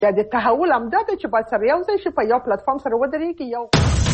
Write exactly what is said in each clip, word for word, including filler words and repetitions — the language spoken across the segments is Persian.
یا د تحول هم ده چې باید سره یو ځای شي په یو پلیټفارم سره ودرېږي. یو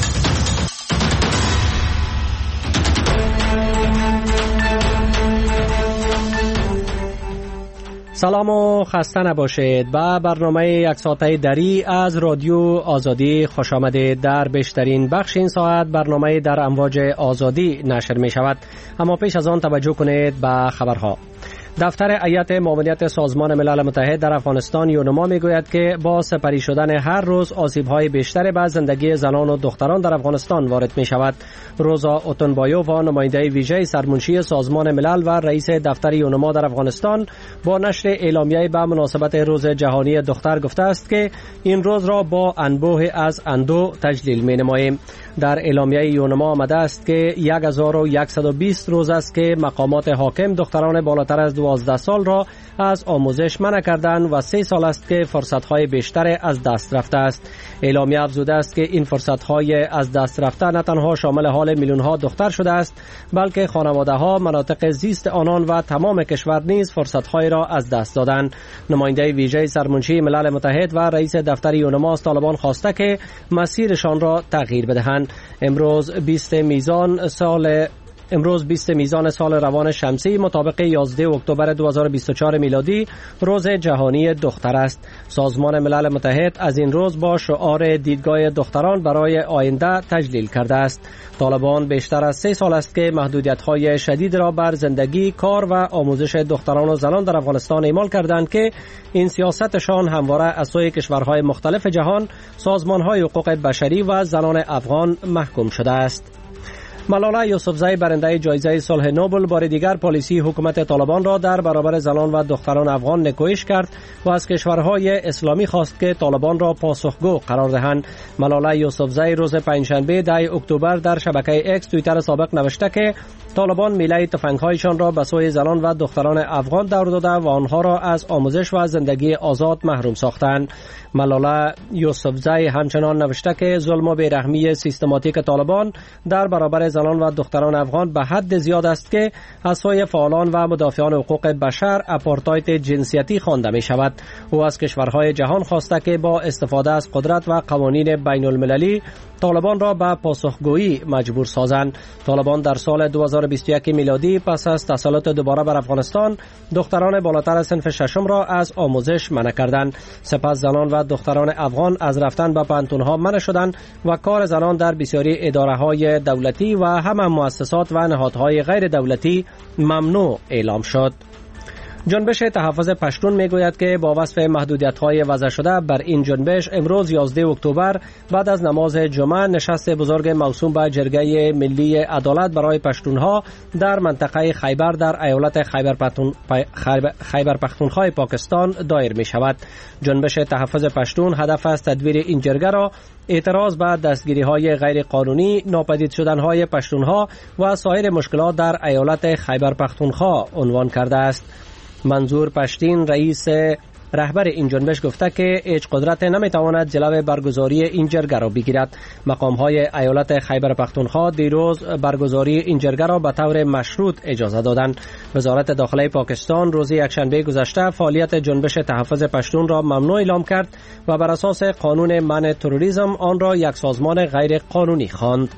سلام و خسته نباشید. با برنامه یک ساعته دری از رادیو آزادی خوش آمدید. در بیشترین بخش این ساعت برنامه در امواج آزادی نشر می شود. اما پیش از آن توجه کنید به خبرها. دفتر هیئت معاونت سازمان ملل متحد در افغانستان یونما میگوید که با سپری شدن هر روز آسیب‌های بیشتری به زندگی زنان و دختران در افغانستان وارد می شود. روزا اوتونبایووا نماینده ویژه سرمنشی سازمان ملل و رئیس دفتر یونما در افغانستان با نشر اعلامیه به مناسبت روز جهانی دختر گفته است که این روز را با انبوه از اندوه تجلیل می نماییم. در اعلامیه یونما آمده است که هزار و صد و بیست روز است که مقامات حاکم دختران بالاتر از دوازده سال را از آموزش منع کردند و سه سال است که فرصت‌های بیشتر از دست رفته است. اعلامیه افزوده است که این فرصت‌های از دست رفته نه تنها شامل حال میلیون‌ها دختر شده است، بلکه خانواده‌ها، مناطق زیست آنان و تمام کشور نیز فرصت‌های را از دست دادند. نماینده ویژه سرمنشی ملل متحد و رئیس دفتر یونما از طالبان خواسته که مسیرشان را تغییر بدهند. امروز بیست میزان سال امروز بیست میزان سال روان شمسی مطابق یازده اکتبر دو هزار و بیست و چهار میلادی روز جهانی دختر است. سازمان ملل متحد از این روز با شعار دیدگاه دختران برای آینده تجلیل کرده است. طالبان بیشتر از سه سال است که محدودیت‌های شدید را بر زندگی، کار و آموزش دختران و زنان در افغانستان اعمال کردند که این سیاستشان همواره از سوی کشورهای مختلف جهان، سازمان‌های حقوق بشری و زنان افغان محکوم شده است. ملاله یوسفزئی برنده جایزه صلح نوبل بار دیگر پالیسی حکومت طالبان را در برابر زنان و دختران افغان نکوهش کرد و از کشورهای اسلامی خواست که طالبان را پاسخگو قرار دهند. ملاله یوسفزئی روز پنجشنبه ده اکتبر در شبکه اکس توییتر سابق نوشته که طالبان میله تفنگ‌هایشان را به سوی زنان و دختران افغان دور داده و آنها را از آموزش و زندگی آزاد محروم ساختند. ملاله یوسفزئی همچنان نوشته که ظلم و بیرحمی سیستماتیک طالبان در برابر زنان و دختران افغان به حد زیاد است که از سوی فعالان و مدافعان حقوق بشر آپارتاید جنسیتی خوانده می شود. او از کشورهای جهان خواسته که با استفاده از قدرت و قوانین بین المللی طالبان را به پاسخگویی مجبور سازند. طالبان در سال دو هزار و بیست و یک میلادی پس از تسلط دوباره بر افغانستان دختران بالاتر از صنف ششم را از آموزش منع کردند. سپس زنان و دختران افغان از رفتن به پانتون‌ها منع شدند و کار زنان در بسیاری اداره‌های دولتی و همه مؤسسات و نهادهای غیر دولتی ممنوع اعلام شد. جنبش تحفظ پشتون میگوید که با وصف محدودیت‌های وضع شده بر این جنبش امروز یازده اکتبر بعد از نماز جمعه نشست بزرگ موسوم به جرگه ملی عدالت برای پشتونها در منطقه خیبر در ایالت خیبر پختون خیبر پختونخوا پاکستان دایر می شود. جنبش تحفظ پشتون هدف از تدویر این جرگه را اعتراض به دستگیری‌های غیر قانونی، ناپدید شدن‌های پشتونها و سایر مشکلات در ایالت خیبر پختونخوا عنوان کرده است. منظور پشتین رئیس رهبر این جنبش گفته که هیچ قدرت نمیتواند جلوی برگزاری این جرگه را بگیرد. مقام‌های ایالت خیبر پختونخوا دیروز برگزاری این جرگه را به طور مشروط اجازه دادند. وزارت داخله پاکستان روز یکشنبه گذشته فعالیت جنبش تحفظ پشتون را ممنوع اعلام کرد و بر اساس قانون منع تروریسم آن را یک سازمان غیر قانونی خواند.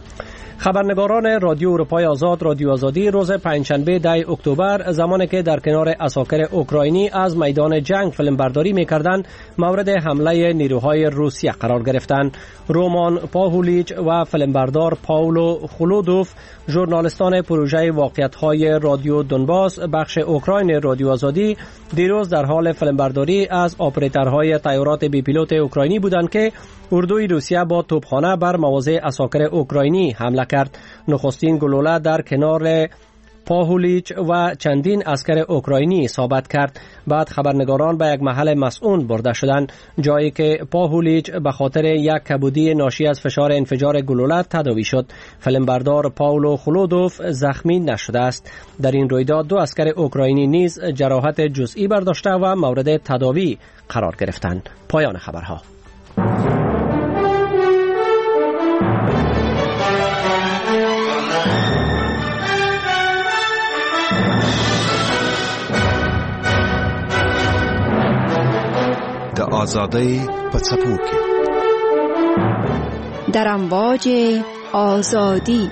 خبرنگاران رادیو اروپای آزاد رادیو آزادی روز پنجشنبه ده اکتبر زمانی که در کنار عساکر اوکراینی از میدان جنگ فیلمبرداری می‌کردند مورد حمله نیروهای روسیه قرار گرفتند. رومان پاهولیچ و فیلمبردار پاولو خلودوف ژورنالیستان پروژه واقعیت‌های رادیو دونباس بخش اوکراین رادیو آزادی دیروز در حال فیلمبرداری از آپریتورهای طیارات بی پیلوت اوکراینی بودند که اردوی روسیه با توپخانه بر مواضع عساکر اوکراینی حمله کرد. نخستین گلوله در کنار پاهولیچ و چندین عسکر اوکراینی اصابت کرد. بعد خبرنگاران به یک محل مسئول برده شدند، جایی که پاهولیچ به خاطر یک کبودی ناشی از فشار انفجار گلوله تداوی شد. فیلمبردار پاولو خلودوف زخمی نشده است. در این رویداد دو عسکر اوکراینی نیز جراحت جزئی برداشته و مورد تداوی قرار گرفتند. پایان خبرها. The آزادی پڅپوکي در امواج آزادی.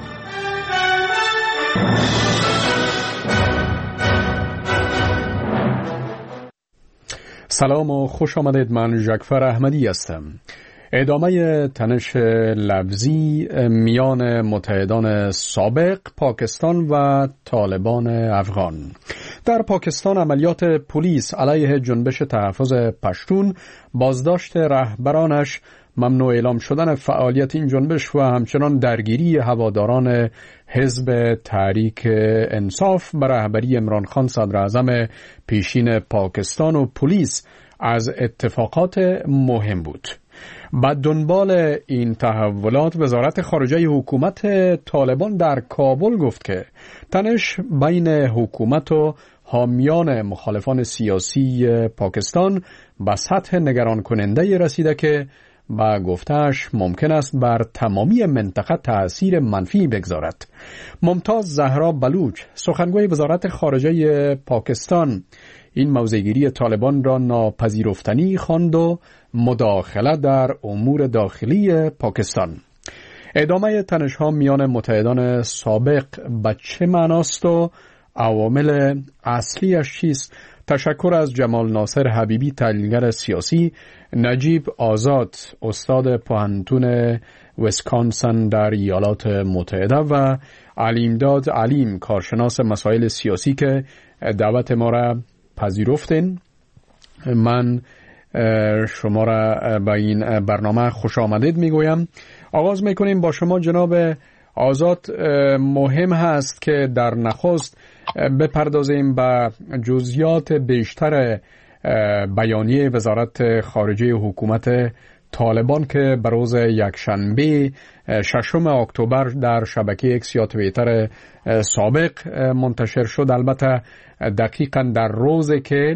سلام و خوش آمدید. من جعفر احمدی هستم. ادامه تنش لفظی میان متحدان سابق پاکستان و طالبان افغان. در پاکستان عملیات پلیس علیه جنبش تحفظ پشتون، بازداشت رهبرانش، ممنوع اعلام شدن فعالیت این جنبش و همچنان درگیری هواداران حزب تحریک انصاف به رهبری عمران خان صدر اعظم پیشین پاکستان و پلیس از اتفاقات مهم بود. بعد دنبال این تحولات وزارت خارجه حکومت طالبان در کابل گفت که تنش بین حکومت و حامیان مخالفان سیاسی پاکستان به سطح نگران کننده رسیده که با گفتهش ممکن است بر تمامی منطقه تأثیر منفی بگذارد. ممتاز زهرا بلوچ، سخنگوی وزارت خارجه پاکستان، این موضع‌گیری طالبان را ناپذیرفتنی خواند و مداخله در امور داخلی پاکستان. ادامه تنش‌ها میان متحدان سابق به چه معناست و عوامل اصلیش چیست؟ تشکر از جمال ناصر حبیبی، تحلیلگر سیاسی، نجیب آزاد، استاد پوهنتون ویسکانسن در ایالات متحده و علیمداد علیم، کارشناس مسائل سیاسی که دعوت ما را پذیرفتین. من شما را به این برنامه خوش آمدید میگویم. آغاز میکنیم با شما جناب آزاد. مهم هست که در نخست بپردازیم به جزئیات بیشتر بیانیه وزارت خارجه حکومت طالبان که به روز یکشنبه ششم اکتبر در شبکه اکس یا توییتر سابق منتشر شد. البته دقیقاً در روزی که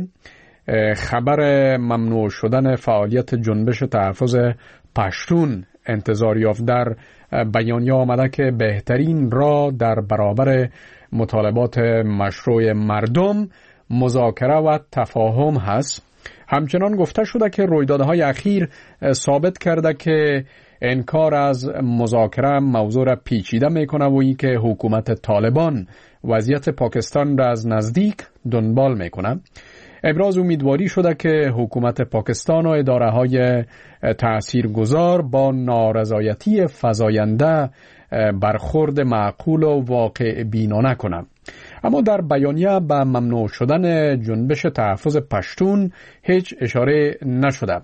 خبر ممنوع شدن فعالیت جنبش تحفظ پشتون انتظار یافت، در بیانیه آمده که بهترین راه در برابر مطالبات مشروع مردم مذاکره و تفاهم هست. همچنان گفته شده که رویدادهای اخیر ثابت کرده که انکار از مذاکره موضوع را پیچیده میکنه و این که حکومت طالبان وضعیت پاکستان را از نزدیک دنبال میکنه. ابراز امیدواری شده که حکومت پاکستان و اداره های تاثیرگذار با نارضایتی فزاینده برخورد معقول و واقع بینانه کنند. اما در بیانیه به ممنوع شدن جنبش تحفظ پشتون هیچ اشاره نشده.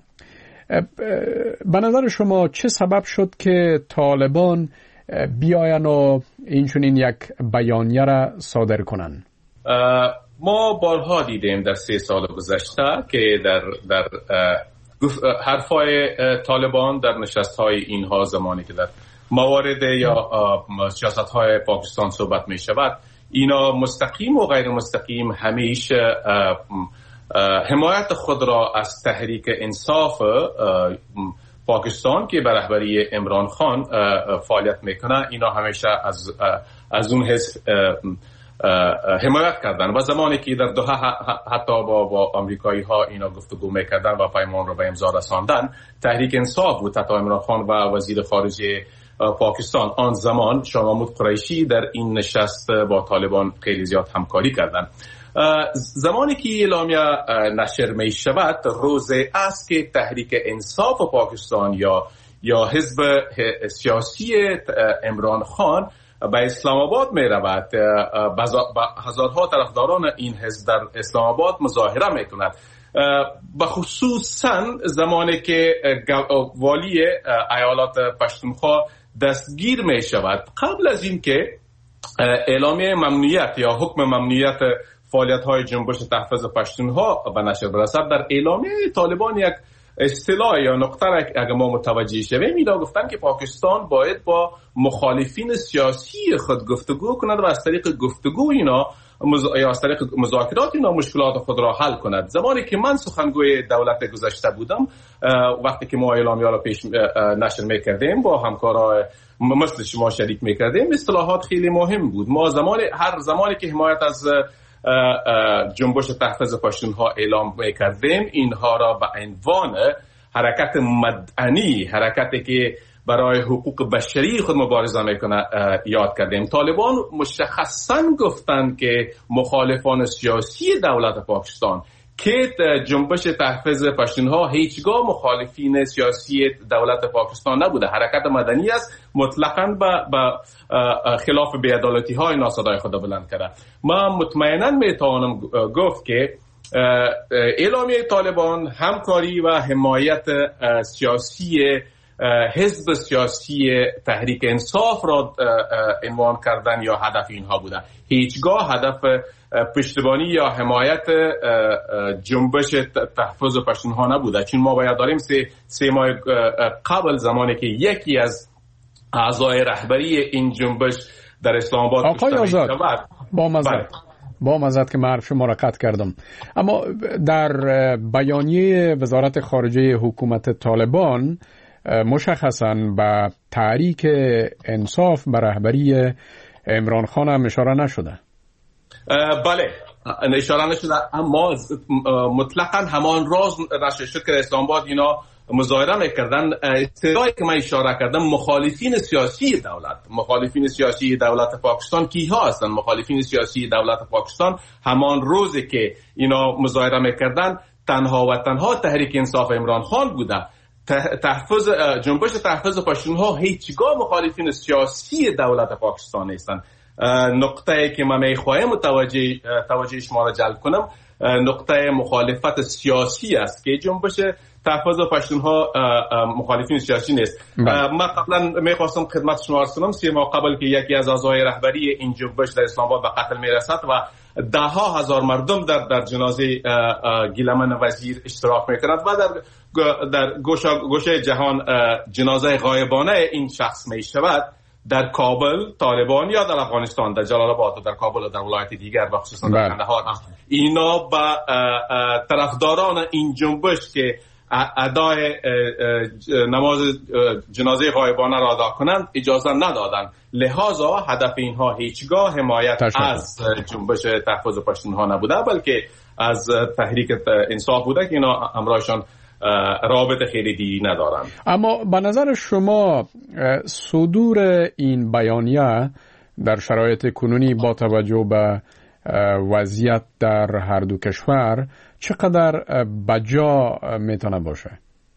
به نظر شما چه سبب شد که طالبان بیاین و اینچنین یک بیانیه را صادر کنند؟ ما بارها دیدیم در سه سال گذشته که در در حرفای طالبان در نشست‌های اینها، زمانی که در موارد یا سیاست‌های پاکستان صحبت می شود، اینا مستقیم و غیر مستقیم همیشه حمایت خود را از تحریک انصاف پاکستان که به رهبری عمران خان فعالیت میکنه، اینا همیشه از از اون حزب حمایت کردن و زمانی که در دوحه حتی با, با امریکایی ها اینا گفتگو میکردن و پیمان رو به امضا رساندن، تحریک انصاف بود. حتی عمران خان و وزیر خارجه پاکستان آن زمان شاه محمود قریشی در این نشست با طالبان خیلی زیاد همکاری کردن. زمانی که اعلامیه نشر می شود، روزه است که تحریک انصاف پاکستان یا یا حزب سیاسی عمران خان به اسلام آباد می رود. هزارها طرفداران این حزب در اسلام آباد مظاهره می کند. بخصوصا زمانی که والی ایالات پشتونخوا دستگیر می شود. قبل از این که اعلامیه ممنوعیت یا حکم ممنوعیت فعالیت های جنبش تحفظ پشتونها به نشر برسد، در اعلامیه طالبان یک اصطلاح یا نقطه اگر ما متوجه شویم، اینا گفتن که پاکستان باید با مخالفین سیاسی خود گفتگو کند و از طریق گفتگو اینا مز... یا از طریق مذاکرات اینا مشکلات خود را حل کند. زمانی که من سخنگوی دولت گذشته بودم، وقتی که ما اعلامیه را پیش نشر میکردیم با همکارای مثل شما شریک میکردیم، اصطلاحات خیلی مهم بود. ما زمان هر زمانی که حمایت از جنبش تحفظ پشتونها اعلام میکردیم، اینها را به عنوان حرکت مدنی، حرکتی که برای حقوق بشری خود مبارزه میکنه یاد کردیم. طالبان مشخصاً گفتند که مخالفان سیاسی دولت پاکستان که جنبش تحفظ پشتونها هیچگاه مخالفین سیاسی دولت پاکستان نبوده، حرکت مدنی است، مطلقاً به خلاف بی‌عدالتی های اینا صدای خود بلند کرده. من مطمئناً میتوانم گفت که اعلامیه طالبان همکاری و حمایت سیاسی حزب سیاسی تحریک انصاف را عنوان کردن یا هدف اینها بوده. هیچگاه هدف پشتیبانی یا حمایت جنبش تحفظ پشتونها نبوده، چون ما باید داریم سه, سه ماه قبل زمانی که یکی از اعضای رهبری این جنبش در اسلام آباد آقای آزاد با مزد با مزد که معرف شما را قطع کردم، اما در بیانیه وزارت خارجه حکومت طالبان مشخصاً به تحریک انصاف به رهبری عمران خان هم اشاره نشده. بله اشاره نشده، اما مطلقاً همان راز نشر شد که اسلام آباد اینا مظاهره میکردن. اصطلاحی که من اشاره کردم مخالفین سیاسی دولت، مخالفین سیاسی دولت پاکستان کیها هستند؟ مخالفین سیاسی دولت پاکستان همان روزی که اینا مظاهره میکردن تنها و تنها تحریک انصاف عمران خان بوده. تحفظ جنبش تحفظ پشتونها هیچگاه مخالفین سیاسی دولت پاکستان نیستند. نقطه‌ای که من می‌خواهم متوجه توجه شما را جلب کنم نقطه مخالفت سیاسی است که جنبش تحفظ پشتونها مخالفین سیاسی نیست. من قبلا می‌خواستم خدمت شما عرض کنم سه ماه قبل که یکی از اعضای رهبری این جنبش در اسلام آباد به قتل میرسد و ده ها هزار مردم در در جنازه گیلمن وزیر اشتراک میکنند و در در گوشه گوشه جهان جنازه غایبانه این شخص می شود، در کابل طالبان یا در افغانستان در جلال آباد و در کابل و در ولایت دیگر و خصوصا در کندهار اینا به طرفداران این جنبش که ادای نماز جنازه غایبانه را ادا کنند اجازه ندادند. لذا هدف اینها هیچگاه حمایت از جنبش تحفظ پشتونها نبوده، بلکه از تحریک انصاف بوده که اینا همراهشان رابطه خیلی دی ندارند. اما به نظر شما صدور این بیانیه در شرایط کنونی با توجه به وضعیت در هر دو کشور چقدر بجا میتونه باشه؟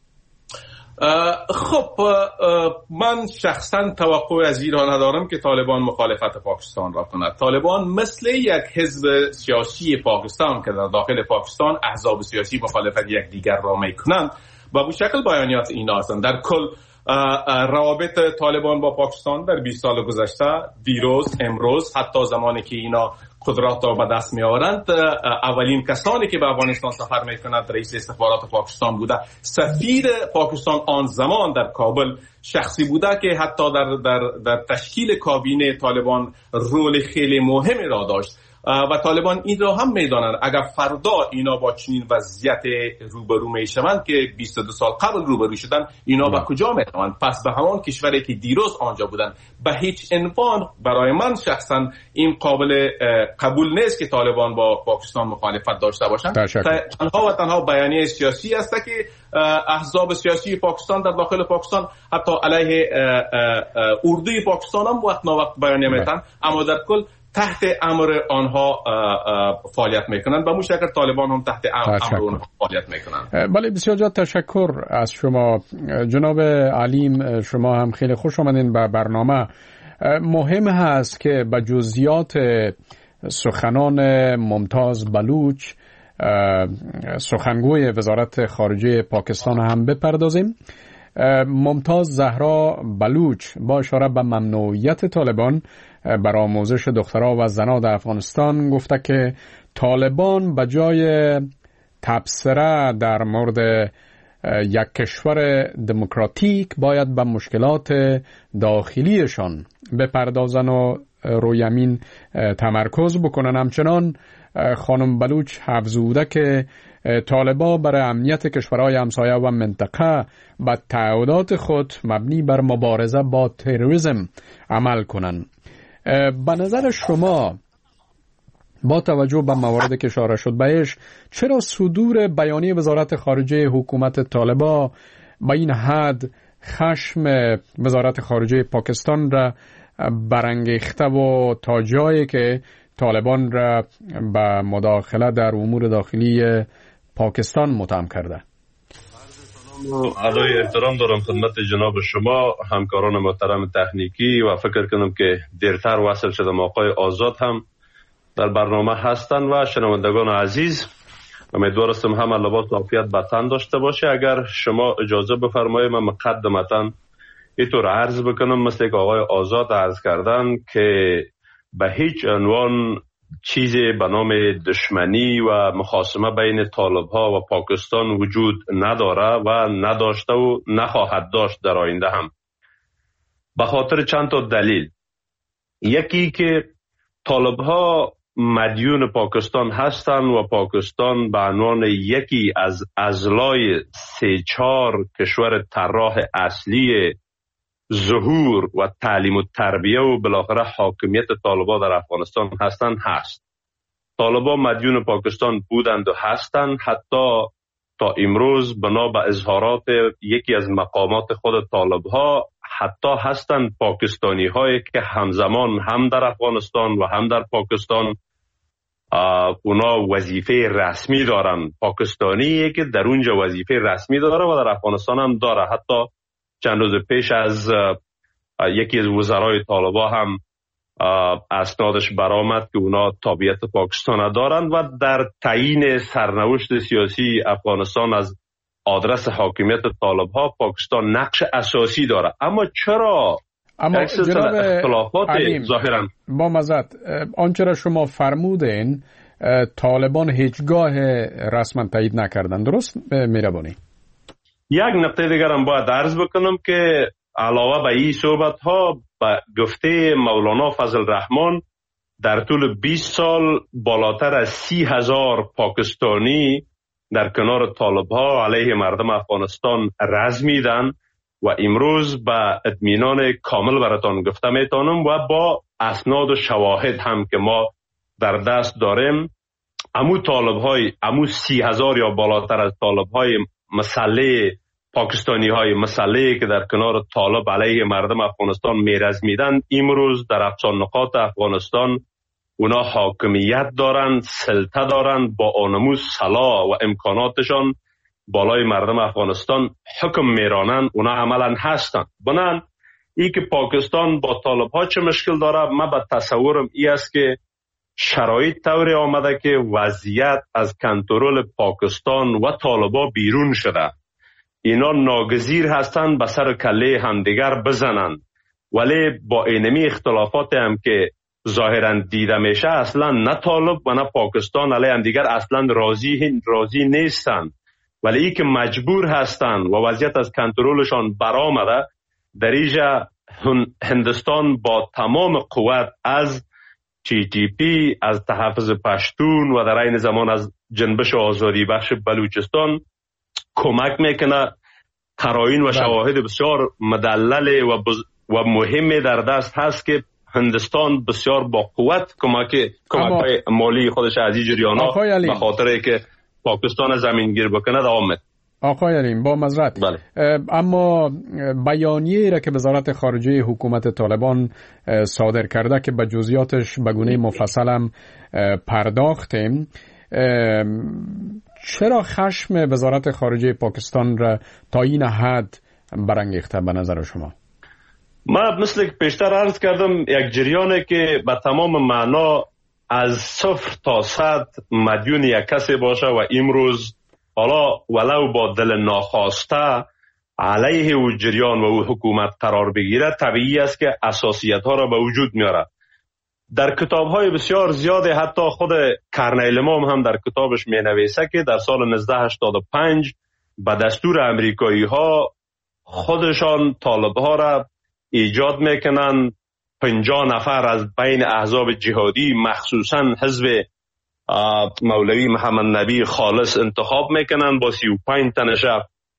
خب من شخصا توقع از ایران ندارم که طالبان مخالفت پاکستان را کند. طالبان مثل یک حزب سیاسی پاکستان که در داخل پاکستان احزاب سیاسی مخالفت یک دیگر را میکنند و به شکل بیانیات اینا هستند. در کل روابط طالبان با پاکستان در بیست سال گذشته، دیروز، امروز، حتی زمانی که اینا قدرت را به دست می آورند، اولین کسانی که به افغانستان سفر می کنند رئیس استخبارات پاکستان بوده. سفیر پاکستان آن زمان در کابل شخصی بوده که حتی در در در تشکیل کابینه طالبان رول خیلی مهمی را داشت و طالبان این را هم میدانند اگر فردا اینا با چنین وضعیت روبرو میشوند که بیست و دو سال قبل روبرو شدن، اینا به کجا میروند؟ پس به همان کشوری که دیروز آنجا بودند. به هیچ عنوان برای من شخصا این قابل قبول نیست که طالبان با پاکستان مخالفت داشته باشند. تنها و تنها بیانیه سیاسی است که احزاب سیاسی پاکستان در داخل پاکستان حتی علیه اردوی پاکستان هم وقت نوقت بیانیه میتن، اما در کل تحت امر آنها فعالیت میکنند و به مشکل طالبان هم تحت امر آنها فعالیت میکنند. بله، بسیار زیاد تشکر از شما جناب علیم. شما هم خیلی خوش آمدین به برنامه. مهم هست که به جزئیات سخنان ممتاز بلوچ سخنگوی وزارت خارجه پاکستان هم بپردازیم. ممتاز زهرا بلوچ با اشاره به ممنوعیت طالبان بر آموزش دخترها و زنان در افغانستان گفته که طالبان به جای تبصره در مورد یک کشور دموکراتیک باید به مشکلات داخلیشان بپردازن و روی همین تمرکز بکنن. همچنان خانم بلوچ افزوده که طالبان برای امنیت کشورهای همسایه و منطقه به تعهدات خود مبنی بر مبارزه با تروریسم عمل کنند. به نظر شما با توجه به مواردی که اشاره شد بهش، چرا صدور بیانیه وزارت خارجه حکومت طالبان با این حد خشم وزارت خارجه پاکستان را برانگیخته و تا جایی که طالبان را به مداخله در امور داخلی پاکستان متهم کرده؟ ادای احترام دارم خدمت جناب شما، همکاران محترم تکنیکی، و فکر کنم که دیرتر وصل شدم آقای آزاد هم در برنامه هستند و شنوندگان عزیز، امیدوارم همه لباس و عافیت به تن داشته باشه. اگر شما اجازه بفرمایید من مقدمتاً اینطور عرض بکنم مثل که آقای آزاد عرض کردن که به هیچ عنوان چیزی به نام دشمنی و مخاصمه بین طالب ها و پاکستان وجود نداره و نداشته و نخواهد داشت در آینده هم، به خاطر چند تا دلیل. یکی که طالب ها مدیون پاکستان هستند و پاکستان به عنوان یکی از اضلاع سه چهار کشور طراح اصلی ظهور و تعلیم و تربیه و بالاخره حاکمیت طالبان در افغانستان هستند هست. طالبان مدیون پاکستان بودند و هستند، حتی تا امروز بنا به اظهارات یکی از مقامات خود طالبها حتی هستند پاکستانی هایی که همزمان هم در افغانستان و هم در پاکستان اونا وظیفه رسمی دارن. پاکستانی که در اونجا وظیفه رسمی داره و در افغانستان هم داره. حتی چند روز پیش از یکی از وزرای طالبا هم اسنادش برآمد که اونا تابعیت پاکستان دارند و در تعیین سرنوشت سیاسی افغانستان از آدرس حاکمیت طالبها پاکستان نقش اساسی داره. اما چرا اما جناب اختلافات ظاهرا با مزد آنچه را شما فرمودین طالبان هیچگاه رسما تایید نکردن، درست میربانی؟ یک نکته دیگر هم باید عرض بکنم که علاوه به این صحبت ها به گفته مولانا فضل الرحمن در طول بیست سال بالاتر از سی هزار پاکستانی در کنار طالب ها علیه مردم افغانستان رزمیدن و امروز به اطمینان کامل براتان گفته میتونم و با اسناد و شواهد هم که ما در دست داریم، امو طالب های امو سی هزار یا بالاتر از طالب های مسلح پاکستانی های مسلحی که در کنار طالب علیه مردم افغانستان میرزمیدن امروز در اقصا نقاط افغانستان اونا حاکمیت دارند، سلطه دارند، با آنمو سلاح و امکاناتشان بالای مردم افغانستان حکم میرانند. اونا عملا هستند. بنان ای که پاکستان با طالب ها چه مشکل داره، من به تصورم ای است که شرایط طوری آمده که وضعیت از کنترل پاکستان و طالبا بیرون شده. اینا ناگزیر هستند به سر کله همدیگر بزنند، ولی با اینمی اختلافات هم که ظاهرا دیده میشه اصلا نه طالب و نه پاکستان علیه همدیگر اصلا راضی راضی نیستند، ولی ای که مجبور هستند و وضعیت از کنترلشان برآمده، در اینجا هندوستان با تمام قوت از تی تی پی، از تحفظ پشتون و در این زمان از جنبش آزادی بخش بلوچستان کمک میکنه. قرائن و شواهد بسیار مدلل و, بز... و مهمی در دست هست که هندوستان بسیار با قوت کمک کمک مالی خودش از این جریانا به خاطر که پاکستان زمینگیر بکنه دوام میده. آقای علیم با معذرت، بله. اما بیانیه را که وزارت خارجه حکومت طالبان صادر کرده که به جزئیاتش به گونه مفصل هم پرداختیم، چرا خشم وزارت خارجه پاکستان را تا این حد برانگیخته به نظر شما؟ من مثل که پیشتر عرض کردم یک جریانه که به تمام معنا از صفر تا صد مدیون یک کسی باشه و امروز حالا ولو با دل ناخواسته علیه او جریان و او حکومت قرار بگیره، طبیعی است که اساسیت ها را به وجود میاره. در کتاب های بسیار زیاده، حتی خود کرنیل امام هم در کتابش می نویسه که در سال نوزده هشتاد و پنج به دستور امریکایی ها خودشان طالب ها را ایجاد میکنن، پنجاه نفر از بین احزاب جهادی مخصوصا حزب مولوی محمد نبی خالص انتخاب میکنن، با سی و پنج تنش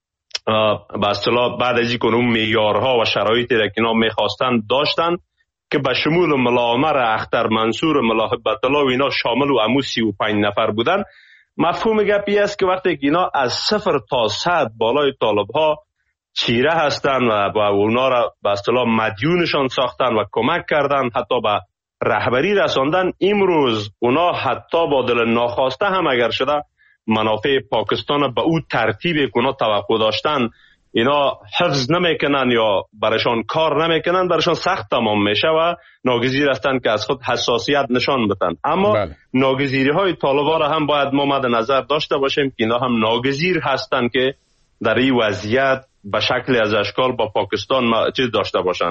به اصطلاح بعد از اینکه اون معیارها و شرایطی را که اینا میخواستن داشتن که به شمول ملا عمر اختر منصور، ملا هبت الله و اینا شامل و امو سی و پنج نفر بودن. مفهوم گپی است که وقتی که اینا از صفر تا صد بالای طالب ها چیره هستن و با اونا را به اصطلاح مدیونشان ساختن و کمک کردن، حتی به رهبری رساندن، امروز اونا حتی با دل ناخواسته هم اگر شده منافع پاکستان به او ترتیبی که اونا توقع داشتن اینا حفظ نمیکنن یا برشان کار نمیکنن، برشان سخت تمام میشه و ناگزیر هستند که از خود حساسیت نشان بدن. اما بله. ناگزیری های طالبان را هم باید ما مد نظر داشته باشیم که اینا هم ناگزیر هستند که در این وضعیت به شکل از اشکال با پاکستان چیز داشته باشن،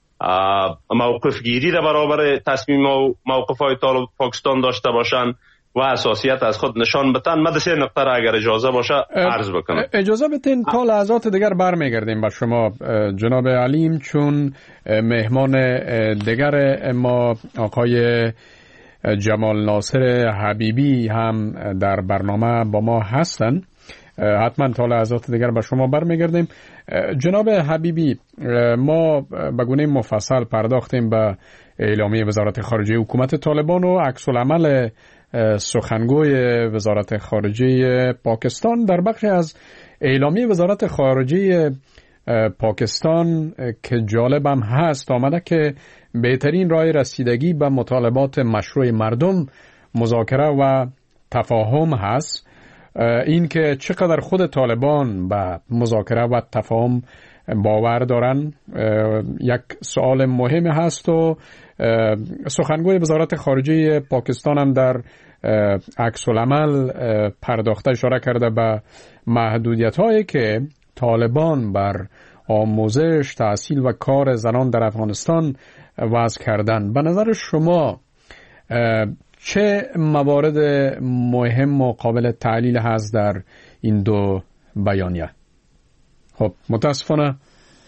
موقف گیری در برابر تصمیم و موقف های طالب پاکستان داشته باشن و حساسیت از خود نشان بدن. من سه نقطه را اگر اجازه باشه عرض بکنم. اجازه بدین تا لحظات دیگر برمیگردیم با شما جناب علیم، چون مهمان دیگر ما آقای جمال ناصر حبیبی هم در برنامه با ما هستن. حتما تا لحظات دیگر با شما برمیگردیم. جناب حبیبی، ما به گونه مفصل پرداختیم به اعلامیه وزارت خارجه حکومت طالبان و عکس العمل سخنگوی وزارت خارجه پاکستان. در بخش از اعلامیه وزارت خارجه پاکستان که جالبم هست آمده که بهترین راه رسیدگی به مطالبات مشروع مردم مذاکره و تفاهم هست. این که چقدر خود طالبان به مذاکره و تفاهم باور دارن یک سوال مهم هست و سخنگوی وزارت خارجه پاکستان هم در عکس العمل پرداخته اشاره کرده به محدودیت هایی که طالبان بر آموزش، تحصیل و کار زنان در افغانستان وضع کردن. به نظر شما چه موارد مهم و قابل تعلیل هست در این دو بیانیه؟ خب متاسفانه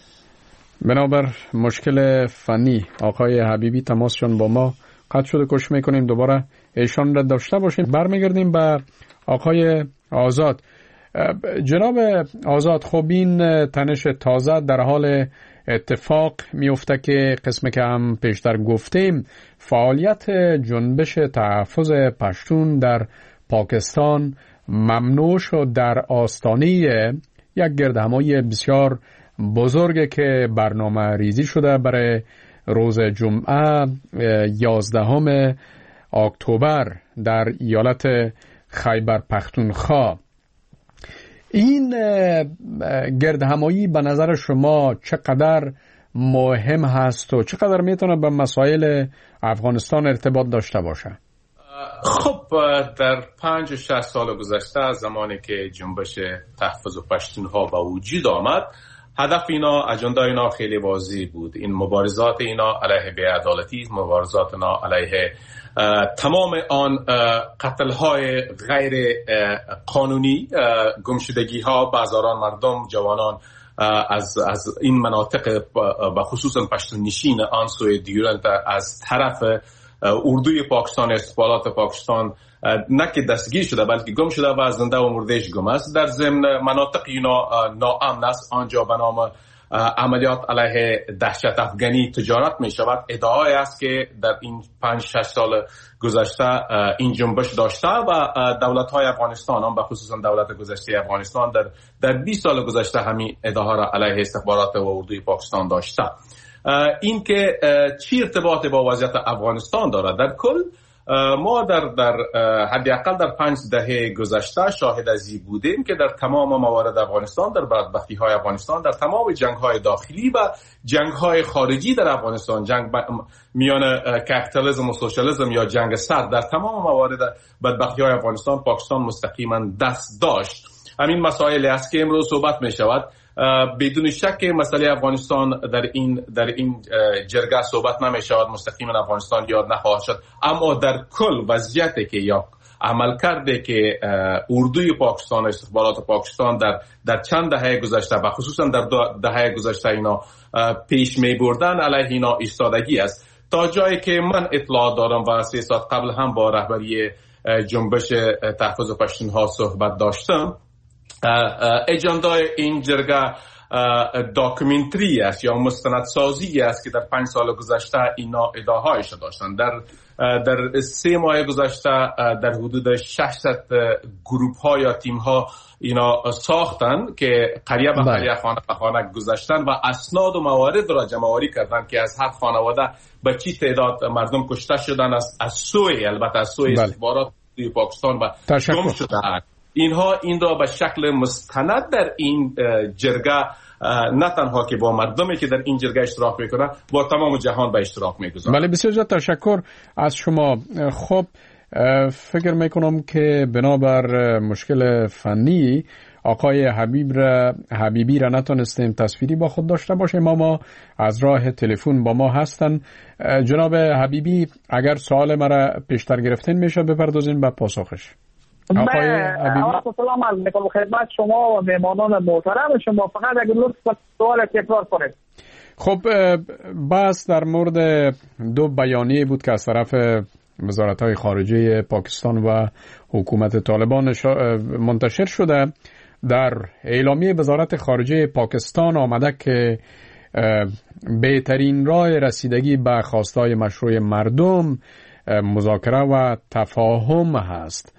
بنابر مشکل فنی آقای حبیبی تماسشون با ما قطع شده. کوشش میکنیم دوباره ایشان را داشته باشیم. برمیگردیم به آقای آزاد. جناب آزاد، خب این تنش تازه در حال اتفاق میفته که قسم که هم پیشتر گفتیم فعالیت جنبش تحفظ پشتون در پاکستان ممنوع شد در آستانه یک گردهمایی بسیار بزرگی که برنامه ریزی شده برای روز جمعه یازدهم اکتبر در ایالت خیبر پختونخوا. این گردهمایی به نظر شما چقدر مهم هست و چقدر میتونه به مسائل افغانستان ارتباط داشته باشه؟ خب در پنج و شش سال گذشته از زمانی که جنبش تحفظ پشتونها به وجود آمد، هدف اینا، اجندا اینا خیلی واضح بود. این مبارزات اینا علیه بی‌عدالتی، مبارزات اینا علیه تمام آن قتل های غیر قانونی، گمشدگی ها، بازاران مردم، جوانان از از این مناطق و خصوصا پشتون نشین آن سوی دیورند از طرف اردوی پاکستان، استخبارات پاکستان نه که دستگیر شده بلکه گم شده و زنده و مردهش گم است. در ضمن مناطق اینا ناامن است، آنجا به نام عملیات علیه دهشت افغانی تجارت می شود. ادعای است که در این پنج شش سال گذشته این جنبش داشته و دولت های افغانستان، هم به خصوصا دولت گذشته افغانستان در در بیست سال گذشته همین ادعا را علیه استخبارات و اردوی پاکستان داشته. این که چی ارتباط با وضعیت افغانستان داره؟ در کل ما در در حداقل در پنج دهه گذشته شاهد از این بودیم که در تمام موارد افغانستان، در بدبختی های افغانستان، در تمام جنگ های داخلی و جنگ های خارجی در افغانستان، جنگ میان کپیتالیسم و سوشالیسم یا جنگ سرد، در تمام موارد بدبختی های افغانستان پاکستان مستقیما دست داشت. همین مسائلی است که امروز صحبت می شود. بدون شک مسئله افغانستان در این در این جرگه صحبت نمی شود، مستقیما افغانستان یاد نخواهد شد. اما در کل وضعیتی که یا عمل کرده که اردوی پاکستان، استخبارات پاکستان در در چند دهه گذشته و خصوصا در دهه گذشته اینا پیش می بردن علیه اینا ایستادگی است. تا جایی که من اطلاع دارم و سه ساعت قبل هم با رهبری جنبش تحفظ پشتونها صحبت داشتم، اجندای این جرگه داکومنتری است یا مستندسازی است که در پنج سال گذشته اینا ادعاهایش داشتن. در در سه ماه گذشته در حدود ششصد گروپ ها یا تیم ها اینا ساختن که قریه به قریه خانه به خانه گذاشتن و اسناد و موارد را جمع‌آوری کردن که از هر خانواده به چی تعداد مردم کشته شدن است از سوی البته از سوی استخبارات پاکستان و گم شدن. اینها این را به شکل مستند در این جرگه نه تنها که با مردمی که در این جرگه اشتراک میکنه با تمام جهان به اشتراک میگذاره. بله بسیار زیاد تشکر از شما. خب فکر میکنم که بنابر مشکل فنی آقای حبیب را حبیبی را نتونستیم تصویری با خود داشته باشیم، اما از راه تلفن با ما هستن. جناب حبیبی اگر سوال مرا پیشتر گرفتین میشه بپردازین به پاسخش. آقای حبیبی سلام عرض میکنم خدمت شما و مهمانان محترم شما. فقط اگر لطف سوال تکرار کنید. خب بس در مورد دو بیانیه بود که از طرف وزارت‌های خارجه پاکستان و حکومت طالبان منتشر شده. در اعلامیه وزارت خارجه پاکستان آمده که بهترین راه رسیدگی به خواستهای مشروع مردم مذاکره و تفاهم هست.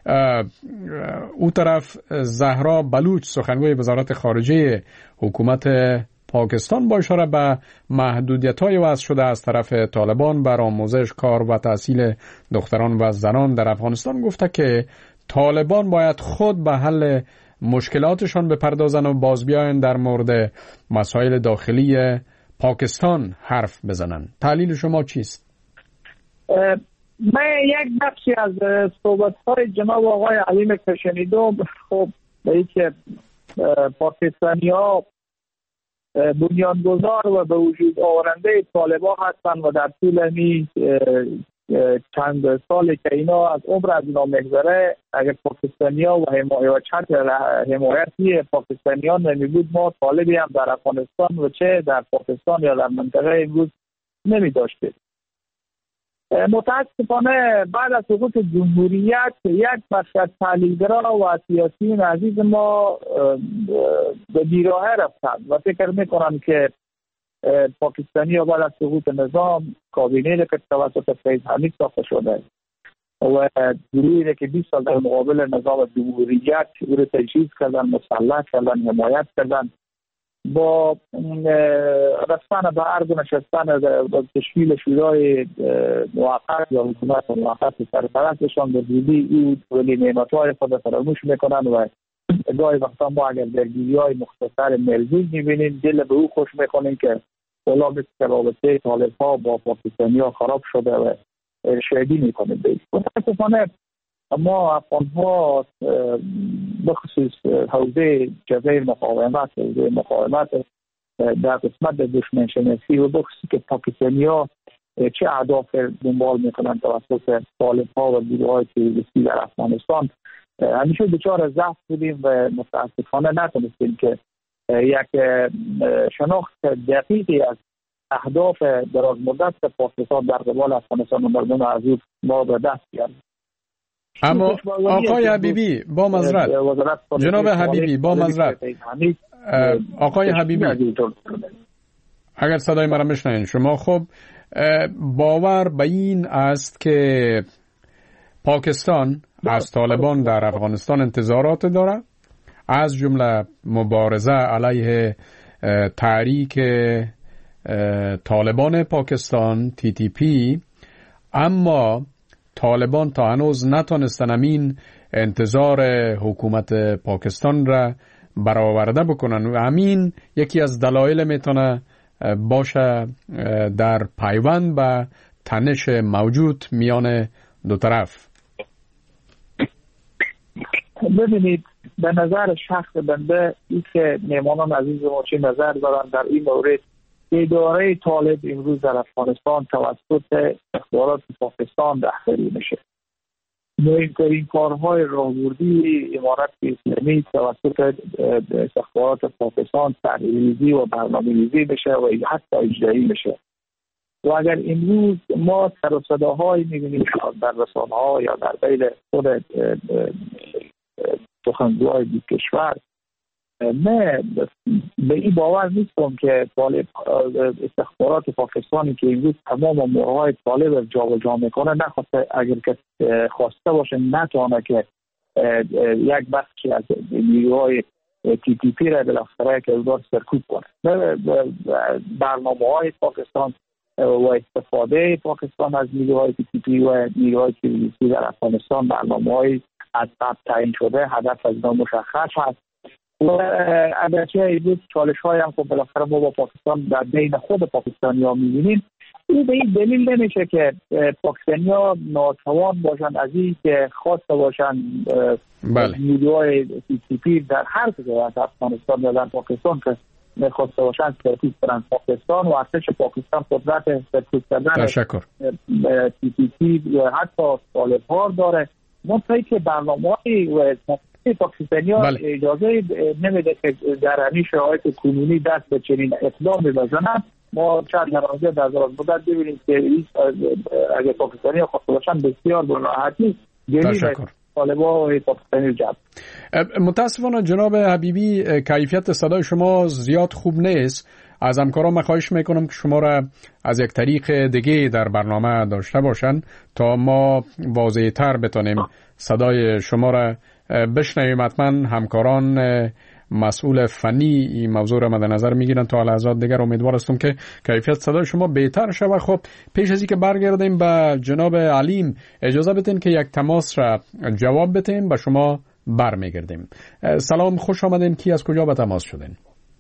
او طرف زهرا بلوچ سخنگوی وزارت خارجه حکومت پاکستان با اشاره به محدودیت‌های وضع شده از طرف طالبان بر آموزش، کار و تحصیل دختران و زنان در افغانستان گفته که طالبان باید خود به حل مشکلاتشان بپردازن و باز بیاین در مورد مسائل داخلی پاکستان حرف بزنن. تحلیل شما چیست؟ من یک بخشی از صحبت‌های جناب آقای علیم که شنیدم، خب به اینکه پاکستانی‌ها بنیانگذار و به وجود آورنده طالبان هستند و در طول این چند سالی که اینا از عمر از اینا میگذره، اگر پاکستانی‌ها و حمایت چند حمایتی پاکستانیان نمی بود ما طالبی هم در افغانستان و چه در پاکستان یا در منطقه امروز نمی داشتیم. متاسفانه بعد از سقوط جمهوریت یک بخش از تحلیلگرا و سیاسیون عزیز ما به بیراهه رفتند و فکر میکنم که پاکستانی ها بعد از سقوط نظام کابینه که توسط فیض حمید ساخته شده و گروهی که بیست سال در مقابل نظام جمهوریت او را تجهیز کردن، مسلح کردن، حمایت کردن، با رفتن به ارگ نشستن با تشکیل شورای موقت یا حکومت موقت سرپرستشان به زودی او ولی نعمت‌های خود فراموش میکنن و گاهی وقتا ما اگر درگیری‌های مختصر ملزوم میبینیم دل به او خوش میکنیم که اولا مثل رابطه طالب‌ها با پاکستانی‌ها خراب شده و شهدی میکنیم. متاسفانه ما افغان‌ها بخصوص حوزه جبهه مقاومت حوزه مقاومت در قسمت دشمن شناسی و بخصوصی که پاکستانی‌ها چه اهداف دنبال میکنند توسط طالب‌ها و گروه‌های تروریستی در افغانستان همیشه دچار ضعف بودیم و متاسفانه نتونستیم که یک شناخت دقیقی از اهداف دراز مدت پاکستان در قبال افغانستان و مردم عزیز ما به دست بیاریم. اما آقای حبیبی با معذرت جناب حبیبی با معذرت آقای حبیبی اگر صدای مرا میشنوین شما، خب باور به این است که پاکستان از طالبان در افغانستان انتظارات داره، از جمله مبارزه علیه تحریک طالبان پاکستان تی تی پی، اما طالبان تا هنوز نتونستن همین انتظار حکومت پاکستان را برآورده بکنن و همین یکی از دلایل میتونه باشه در پیوند به تنش موجود میان دو طرف. ببینید به نظر شخص بنده این که میمانان عزیز ما چه نظر دارن در این مورد، اداره طالب امروز در افغانستان توسط اخبارات پاکستان رهبری میشه. مهمترین کارهای راهبردی امارت اسلامی توسط اخبارات پاکستان تحریریزی و برنامه‌ریزی میشه و حتی اجرایی میشه. و اگر امروز ما سر و صداهایی میبینیم در رسانه‌ها یا در بین خود سخنگوهای کشور نه به این باور نیستم که طالب استخبارات پاکستانی که امروز تمام موهای طالب جابجا میکنه نخواسته، اگر که خواسته باشه نتونه که یک بخشی از نیروهای تی تی پی را بالاخره که دار سرکوب کنه. برنامه های پاکستان و استفاده پاکستان از نیروهای تی تی پی و نیروهای تی در افغانستان برنامه های از قبل تعیین شده، هدف از اینا مشخص هست و اگرچه این چالش های هم که بالاخره ما با پاکستان در بین خود پاکستانی ها میبینیم، این به این دلیل نمیشه که پاکستانی ها ناتوان باشند از این که خواسته باشند نیروهای تی تی پی در هر کجای از افغانستان یا در پاکستان که میخواسته باشند سرکوب کنند پاکستان و ارتش پاکستان قدرت سرکوب کردن تی تی پی حتی طالب‌ها داره. منطقی که برنامه‌های و پاکستانی ها بله. اجازه نمیده که در همین شرایط کنونی دست به چنین اقدامی بزنند. ما چند نمازه در دراز مدت ببینیم که اگر پاکستانی ها خواسته باشند بسیار به راحتی جلیل طالب‌ها و پاکستانی جلب. متاسفانه جناب حبیبی کیفیت صدای شما زیاد خوب نیست. از همکاران من خواهش میکنم که شما را از یک طریق دیگه در برنامه داشته باشن تا ما واضح‌تر بتونیم صدای شما را بشنویم. حتما همکاران مسئول فنی این موضوع را مد نظر میگیرن تا لحظات دیگر. امیدوار هستم که کیفیت صدای شما بهتر شود. خب پیش از اینکه برگردیم به جناب علیم اجازه بدین که یک تماس را جواب بدیم، با شما برمیگردیم. سلام، خوش آمدین. کی از کجا به تماس شدین؟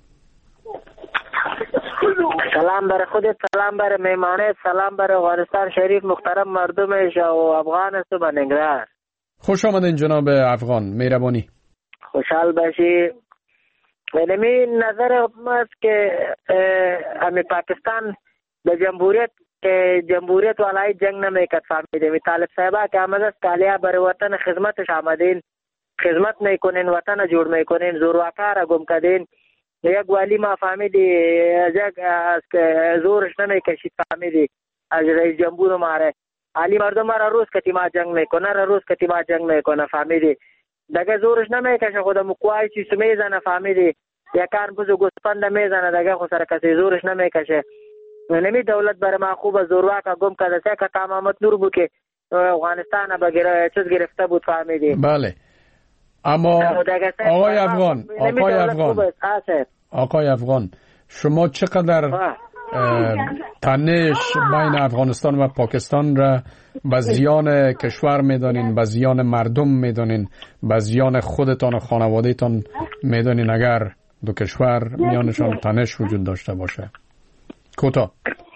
سلام بر خودت، سلام بر میمانه، سلام بر افغانستان شریف، محترم مردمش و افغان است و بنگرار. خوش آمدین جناب افغان، مهربانی. خوشحال باشی. علمی نظر است که همین پاکستان به جمهوریت که جمهوریت والای جنگ نمیکرد فهمیده. می طالب صاحبا که آمده است کالیا بر وطن خدمتش آمدین، خدمت میکنین، وطن جوړ میکنین، زورواکار گم کردین. یک والی ما فهمیدی از که زورش نمیکشید فهمیدی از رئیس جمهور ماره علی مردم را روز کتی ما جنگ میکنه، را روز کتی ما جنگ میکنه فهمیدی. دگه زورش نمیکشه خود مقوای چیز میزنه فهمیدی. یکان بزو گوسپند میزنه دگه خو سره کسی زورش نمیکشه. نمی دولت بر ما خوب زورواکا گم کرده سه که تمامت نور بود که افغانستان بگیره چیز گرفته بود فهمیدی. بله اما آقای افغان آقای افغان آقای افغان شما چقدر تنش بین افغانستان و پاکستان را به زیان کشور میدانین، به زیان مردم میدانین، به زیان خودتان و خانوادهتان میدانین اگر دو کشور میانشان تنش وجود داشته باشه؟ کوتاه.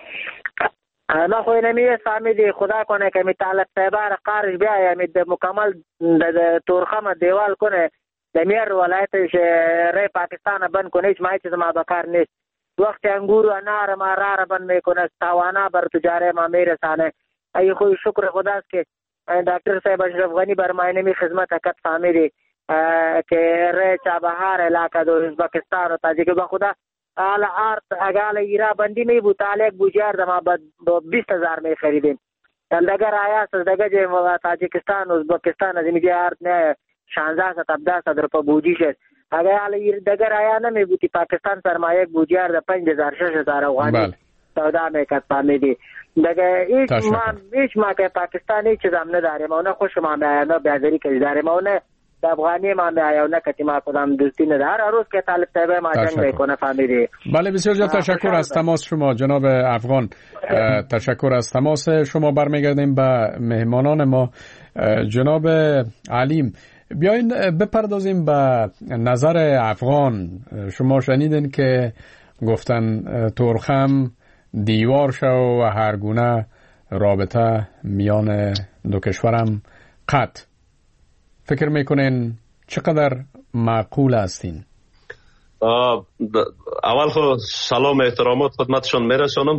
ما خو نمیه فهمیدی خدا کنه که می طالب صاحبار قارش بیایه می مکمل تورخم دیوال کنه دمیر ولایتش ری پاکستان بند کنه هیچ مایی چیز ما بکار نیست. وقت انگور و انار ما رار بند میکنه تاوانا بر تجاره ما میرسانه. ای خوی شکر خداست که دکتر صاحب اشرف غنی بر ما نمی خدمت کت فهمیدی که ری چابهار علاقه دو ازبکستان و تاجیک با خدا آل آرت اگال ایرا بندی می بود آلیک بوجار دما با بیست هزار می خریدیم. دگر آیا سز دگر جه تاجیکستان و ازبکستان از اینجا آرت نه شانزده ست ابده ست در پا بوجی شد. اگر آل دگر آیا نمی بودی پاکستان سرمایه بوجار در پنج هزار شش هزار افغانی سودا می کد فهمیدی. دگر ایچ ما ایچ ما که پاکستان ایچ چیز هم نداریم و نه خوش ما میایم بیادری کردی داریم و نه افغانی ما میایم و نه کتی ما کدام دوستی ندار. هر روز که طالب صاحب ما جنگ میکنه فهمیدی. بله بسیار زیاد تشکر از تماس شما جناب افغان. تشکر از تماس شما. برمیگردیم به مهمانان ما. جناب علیم بیاین بپردازیم به نظر افغان. شما شنیدین که گفتن تورخم دیوار شو و هر گونه رابطه میان دو کشورم قطع. فکر میکنین چقدر معقول هستین؟ اول خود سلام احترامات خدمتشون میرسونم.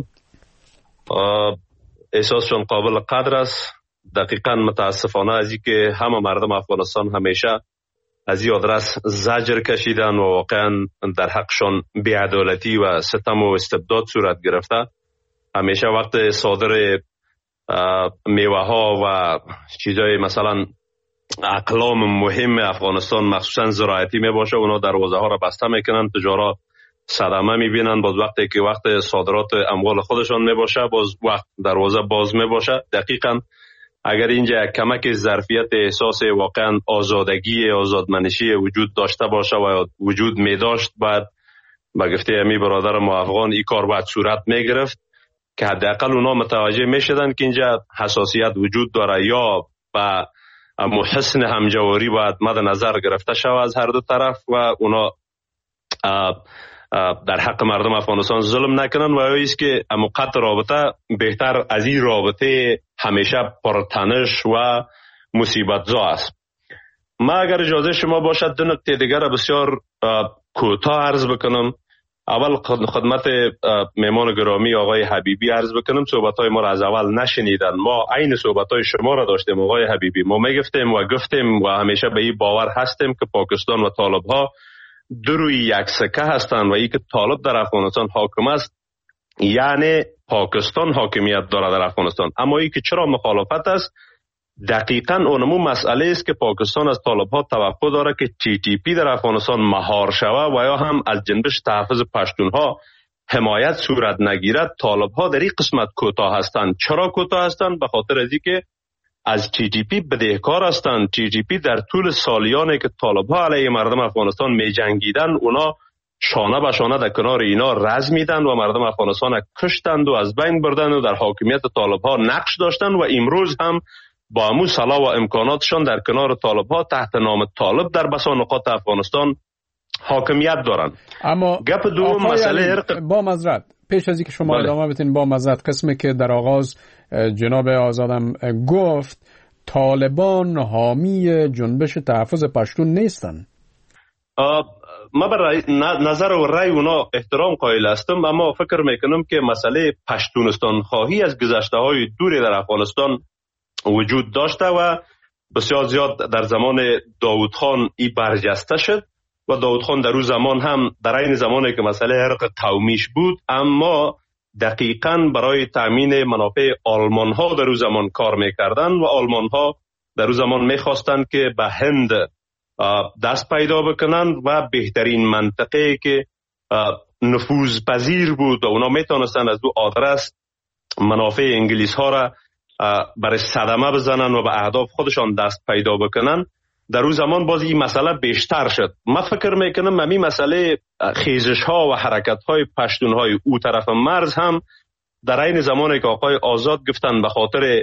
احساسشون قابل قدر است. دقیقا متاسفانه از این که همه مردم افغانستان همیشه از این آدرس زجر کشیدن و واقعا در حقشون بی‌عدالتی و ستم و استبداد صورت گرفته. همیشه وقت صادر میوه ها و چیزای مثلا اقلام مهم افغانستان مخصوصا زراعتی می باشه، اونا دروازه ها را بسته میکنن، تجارا صدمه میبینن. باز وقتی که وقت صادرات اموال خودشان می باشه باز وقت دروازه باز می باشه. دقیقاً اگر اینجا کمک ظرفیت احساس واقعا آزادگی آزادمنشی وجود داشته باشه و وجود می داشت، بعد با گفته امی برادر ما افغان این کار باید صورت می گرفت که حداقل اونا متوجه می شدن که اینجا حساسیت وجود داره یا با محسن همجواری باید مد نظر گرفته شود از هر دو طرف و اونا در حق مردم افغانستان ظلم نکنن و ایست که موقت رابطه بهتر از این رابطه همیشه پرتنش و مصیبت زا است. ما اگر اجازه شما باشد دو نکته دیگر بسیار کوتاه عرض بکنم. اول خدمت مهمان گرامی آقای حبیبی عرض بکنم، صحبت‌های ما را از اول نشنیدن. ما عین صحبت‌های شما را داشتیم آقای حبیبی. ما میگفتیم و گفتیم و همیشه به این باور هستیم که پاکستان و طالب‌ها دو روی یک سکه هستند و ای که طالب در افغانستان حاکم است یعنی پاکستان حاکمیت دارد در افغانستان. اما ای که چرا مخالفت است دقیقاً اونمو مسئله است که پاکستان از طالب‌ها توقع داره که تی تی پی در افغانستان مهار شود و یا هم از جنبش تحفظ پشتونها حمایت صورت نگیرد. طالب‌ها در این قسمت کوتاه هستند. چرا کوتاه هستند؟ به خاطر از اینکه از تی تی پی بدهکار هستند. تی تی پی در طول سالیانی که طالب‌ها علیه مردم افغانستان می جنگیدن اونا شانه به شانه در کنار اینا رز میدن و مردم افغانستان کشتند و از بین بردند و در حاکمیت طالب‌ها نقش داشتند و امروز هم با امو صلاح و امکاناتشان در کنار طالب‌ها تحت نام طالب در بسا نقاط افغانستان حاکمیت دارند. اما گپ دوم مسئله ارق... با معذرت پیش از اینکه شما بله. ادامه بدین، با معذرت قسمی که در آغاز جناب آزادم گفت طالبان حامی جنبش تحفظ پشتون نیستن. ما بر نظر و رأی اونا احترام قائل هستم، اما فکر میکنم که مسئله پشتونستان خواهی از گذشته های دوری در افغانستان وجود داشته و بسیار زیاد در زمان داود خان ای برجسته شد و داود خان در اون زمان هم در این زمانی که مسئله ارق قومیش بود اما دقیقاً برای تامین منافع آلمان ها در اون زمان کار میکردن و آلمان ها در اون زمان میخواستند که به هند دست پیدا بکنن و بهترین منطقه که نفوذ پذیر بود و اونا میتونستن از او آدرس منافع انگلیس ها را برای صدمه بزنن و به اهداف خودشان دست پیدا بکنن. در اون زمان باز این مسئله بیشتر شد. من فکر میکنم همین مسئله خیزش ها و حرکت های پشتون های او طرف مرز هم در این زمانی که آقای آزاد گفتن به خاطر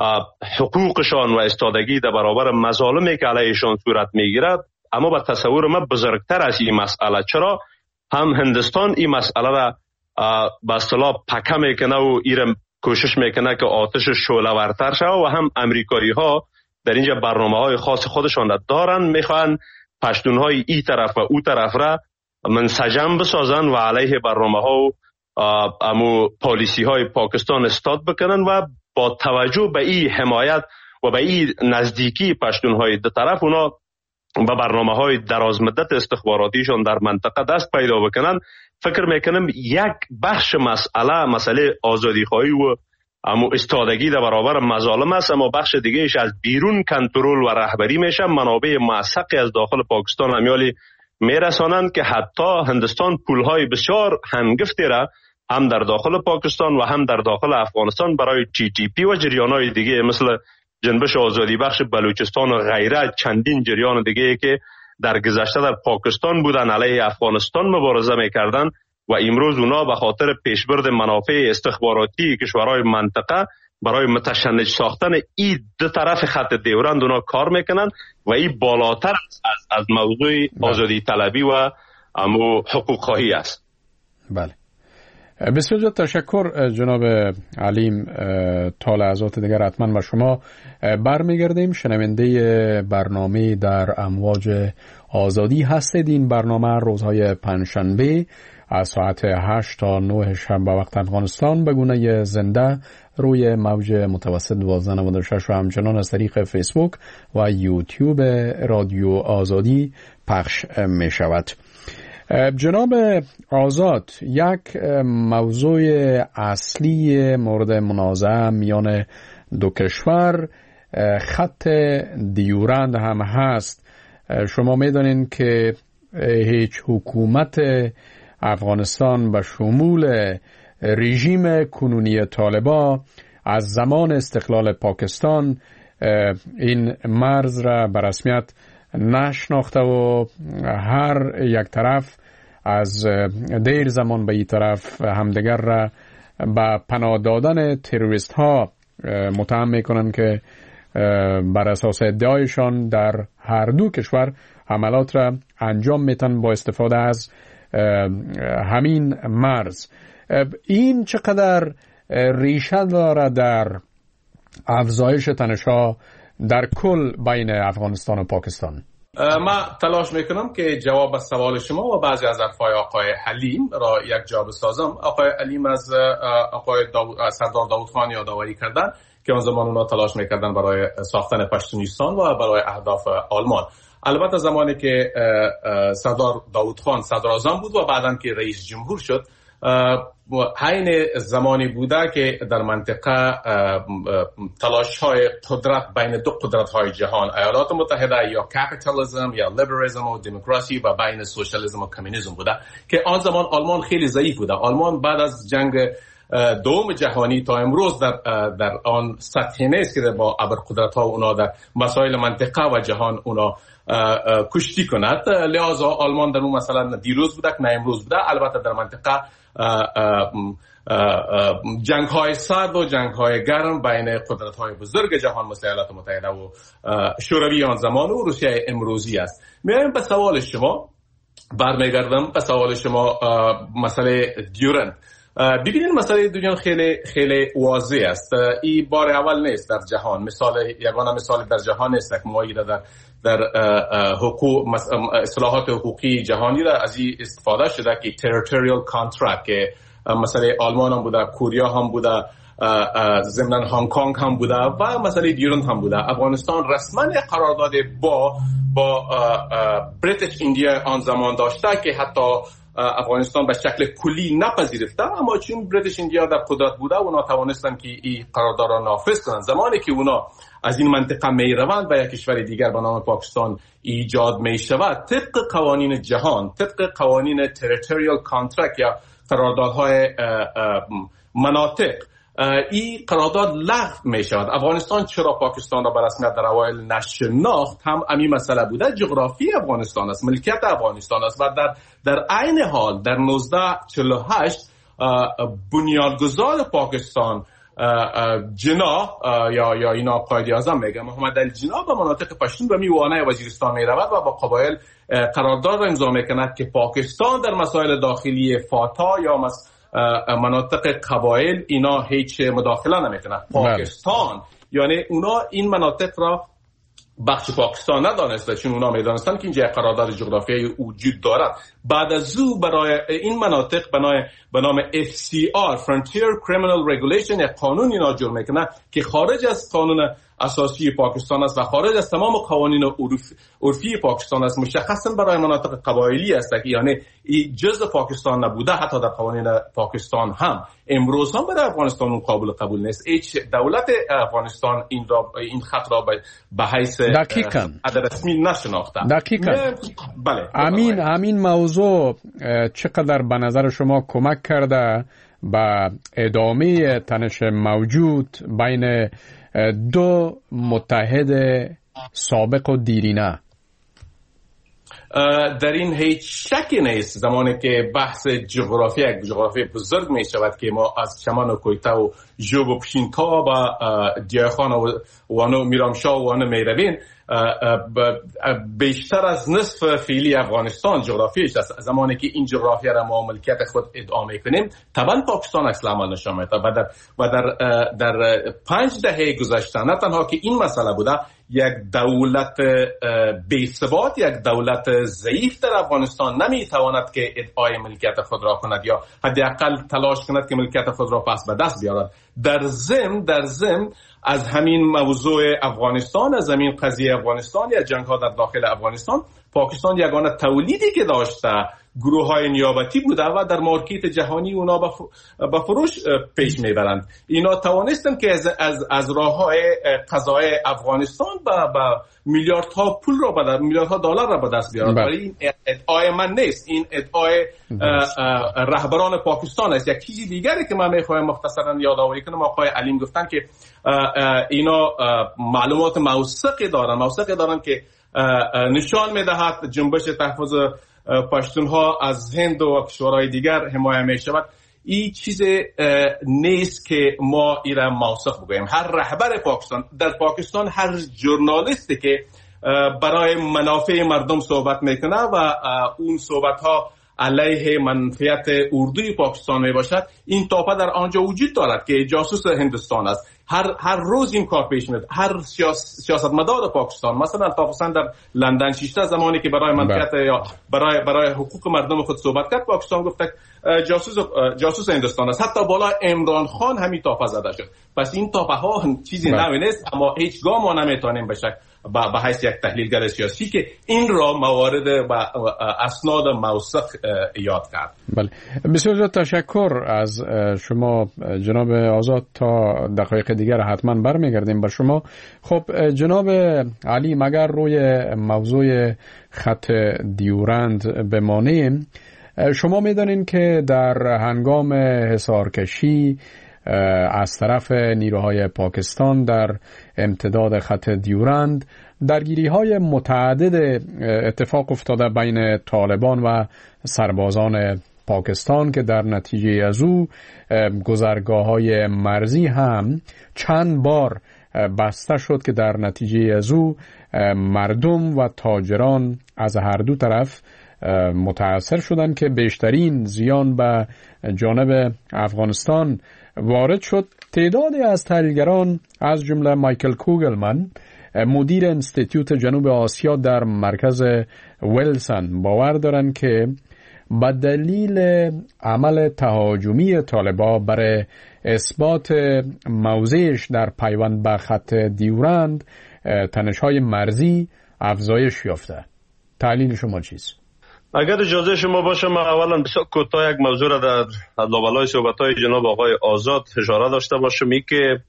حقوقشان و استادگی در برابر مظالمی که علیهشان صورت میگیرد، اما به تصور من بزرگتر از این مسئله. چرا؟ هم هندستان این مسئله را به اصطلاح پکه میکنه و ایرم کوشش میکنه که آتش شعله ورتر شود و هم امریکایی ها در اینجا برنامه های خاص خودشان را دارن، میخوان پشتون های ای طرف و او طرف را منسجم بسازن و علیه برنامه ها و امو پالیسی های پاکستان استاد بکنن و با توجه به این حمایت و به این نزدیکی پشتون های دو طرف اونا به برنامه های دراز مدت استخباراتیشان در منطقه دست پیدا بکنن. فکر میکنم یک بخش مسئله مسئله آزادی خواهی و اما استادگی در برابر مظالم است، اما بخش دیگه ایش از بیرون کنترل و رهبری میشه. منابع موثقی از داخل پاکستان همیالی میرسانند که حتی هندستان پولهای بسیار هنگفتی را هم در داخل پاکستان و هم در داخل افغانستان برای تی تی پی و جریانهای دیگه مثل جنبش آزادی بخش بلوچستان و غیره چندین جریان دیگه که در گذشته در پاکستان بودن علیه افغانستان مبارزه میکردن و امروز اونا به خاطر پیشبرد منافع استخباراتی کشورهای منطقه برای متشنج ساختن این دو طرف خط دیورند اونا کار میکنن و این بالاتر از, از موضوع آزادی طلبی و امو حقوق خواهی است. بله، بسیار زیاد تشکر جناب علیم. تا لحظات دیگر حتما با شما برمیگردیم. شنونده برنامه در امواج آزادی هستید. این برنامه روزهای پنجشنبه از ساعت هشت تا نه شب به وقت افغانستان به گونه زنده روی موج متوسط دوازده و نود و شش و همچنان از طریق فیسبوک و یوتیوب رادیو آزادی پخش می شود. جناب آزاد، یک موضوع اصلی مورد منازعه میان دو کشور خط دیورند هم هست. شما میدونین که هیچ حکومت افغانستان به شمول رژیم کنونی طالبان از زمان استقلال پاکستان این مرز را به رسمیت نشناخته و هر یک طرف از دیر زمان به این طرف همدیگر را به پناه دادن تروریست ها متهم میکنن که بر اساس ادعایشان در هر دو کشور حملات را انجام میتن با استفاده از همین مرز. این چقدر ریشه داره در افزایش تنش‌ها در کل بین افغانستان و پاکستان؟ ما تلاش میکنم که جواب به سوال شما و بعضی از حرفای آقای حلیم را یک جا بسازم. آقای حلیم از آقای داود، سردار داود خان یادآوری کردن که اون زمان اونا تلاش میکردن برای ساختن پشتونیستان و برای اهداف آلمان. البته زمانی که سردار داود خان صدر اعظم بود و بعداً که رئیس جمهور شد، حین زمانی بوده که در منطقه تلاش های قدرت بین دو قدرت های جهان، ایالات متحده یا کپیتالیسم یا لیبرالیسم و دموکراسی و بین سوشالیسم و کمونیسم بوده که آن زمان آلمان خیلی ضعیف بوده. آلمان بعد از جنگ دوم جهانی تا امروز در در آن سطحی نیست که با ابرقدرت ها اونا در مسائل منطقه و جهان اونا کشتی کند. لذا آلمان در اون مثلا دیروز بوده که نه امروز بوده. البته در منطقه جنگ های سرد و جنگ های گرم بین قدرت های بزرگ جهان مثل ایالات متحده و شوروی آن زمان و روسیه امروزی است. میایم به سوال شما، برمیگردم به سوال شما مسئله دیورند. ببینید مسئله دیورند خیلی خیلی واضح است. این بار اول نیست در جهان، مثال یگانه مثال در جهان نیست که ما در در حقوق اصلاحات حقوقی جهانی را از این استفاده شده که territorial contract که مسئله آلمان هم بوده، کوریا هم بوده، ضمن هنگ کنگ هم بوده و مسئله دیورند هم بوده. افغانستان رسما قرارداد با با بریتیش ایندیا آن زمان داشته که حتی افغانستان به شکل کلی نپذیرفته، اما چون بریتیش ایندیا در قدرت بوده اونا توانستن که این قرارداد را نافذ کنند. زمانی که اونا از این منطقه می روند و یک کشور دیگر به نام پاکستان ایجاد می شود، طبق قوانین جهان، طبق قوانین تریتوریال کانترکت یا قراردادهای مناطق، این قرارداد لغو می شود. افغانستان چرا پاکستان را به رسمیت در اوایل نشناخت هم همین مسئله بوده. جغرافی افغانستان است، ملکیت افغانستان است و در در عین حال در نوزده چهل و هشت بنیانگذار پاکستان جناح یا یا اینا قائد اعظم میگه محمد علی جناح به مناطق پشتون به میوانه وزیرستان می رود و با قبایل قرارداد را امضا میکند که پاکستان در مسائل داخلی فاتا یا مس مناطق قبایل اینا هیچ مداخله نمیکنند. پاکستان یعنی اونا این مناطق را بخش پاکستان ندانسته، چون اونا میدانستن که اینجا قرارداد جغرافیایی وجود دارد. بعد از او برای این مناطق به نام اف سی آر Frontier Criminal Regulation یک قانون اینا جور میکنه که خارج از قانون اساسی پاکستان است و خارج از تمام قوانین عرفی پاکستان است. مشخصا برای مناطق قبایلی است که یعنی جزء پاکستان نبوده. حتی در قوانین پاکستان هم امروز هم برای افغانستان اون قابل قبول نیست. هیچ دولت افغانستان این را این خط را به حیث عدد رسمی نشناخته. دقیقاً. بله. امین امین موضوع چقدر به نظر شما کمک کرده به ادامه تنش موجود بین دو متحد سابق و دیرینه؟ در این هیچ شکی نیست. زمانی که بحث جغرافی یک جغرافی بزرگ می شود که ما از چمن و کویته و جوب و پشینتا و دیاخان و وانو میرامشاه و وانو میروین، بیشتر از نصف فعلی افغانستان جغرافیش است. زمانی که این جغرافیا را ما ملکیت خود ادعا میکنیم، طبعا پاکستان عکس العمل نشان میده و در و در در پنج دهه گذشته نه تنها که این مسئله بوده، یک دولت بی‌ثبات، یک دولت ضعیف در افغانستان نمیتواند که ادعای ملکیت خود را کند یا حداقل تلاش کند که ملکیت خود را پس به دست بیارد. در ضمن در ضمن از همین موضوع افغانستان، از همین قضیه افغانستان یا جنگ ها در داخل افغانستان، پاکستان یگانه تولیدی که داشته گروه های نیابتی بوده و در مارکت جهانی اونا به فروش پیش میبرند. اینا توانستن که از از, از راه های قضای افغانستان به میلیاردها پول را به میلیاردها دلار را به دست بیارند. ولی این ادعای من نیست، این ادعای رهبران پاکستان است. یک چیزی دیگری که من میخوایم مختصرا یادآوری کنم، آقای علیم گفتن که اینا معلومات موثقی دارن موثقی دارن که نشان میدهد جنبش تحفظ پشتونها از هند و کشورهای دیگر حمایت می شود. این چیز نیست که ما ایران موثق بگوییم. هر رهبر پاکستان در پاکستان، هر ژورنالیستی که برای منافع مردم صحبت میکنه و اون صحبت ها علیه منفعت اردوی پاکستان می باشد، این تاپه در آنجا وجود دارد که جاسوس هندوستان است. هر هر روز این کار پیش میاد. هر سیاس سیاستمدار پاکستان مثلا تاپسن در لندن شیشته زمانی که برای منفعت یا برای برای حقوق مردم خود صحبت کرد، پاکستان گفت جاسوس جاسوس هندوستان است. حتی بالا عمران خان همین تاپه زده شد. پس این تاپه ها چیزی نوی نیست، اما هیچگاه ما نمیتونیم بشک به حیث یک تحلیلگر سیاسی که این را موارد و اسناد موثق یاد کرد. بله، بسیار تشکر از شما جناب آزاد. تا دقایق دیگر حتما برمیگردیم به شما. خب جناب علی، مگر روی موضوع خط دیورند بمانیم، شما میدانین که در هنگام حصارکشی از طرف نیروهای پاکستان در امتداد خط دیورند درگیری‌های متعدد اتفاق افتاده بین طالبان و سربازان پاکستان که در نتیجه از او گذرگاه‌های مرزی هم چند بار بسته شد که در نتیجه از او مردم و تاجران از هر دو طرف متاثر شدند که بیشترین زیان به جانب افغانستان وارد شد. تعدادی از تحلیلگران از جمله مایکل کوگلمن، مدیر انستیتوت جنوب آسیا در مرکز ویلسون، باور دارند که به دلیل عمل تهاجمی طالبان برای اثبات موضعش در پیوند به خط دیورند تنش‌های مرزی افزایش یافته. تحلیل شما چیست؟ اگر اجازه شما باشه، ما اولا بسیار کوتاه یک موضوع را در لابلای صحبت‌های جناب آقای آزاد اشاره داشته باشم. این که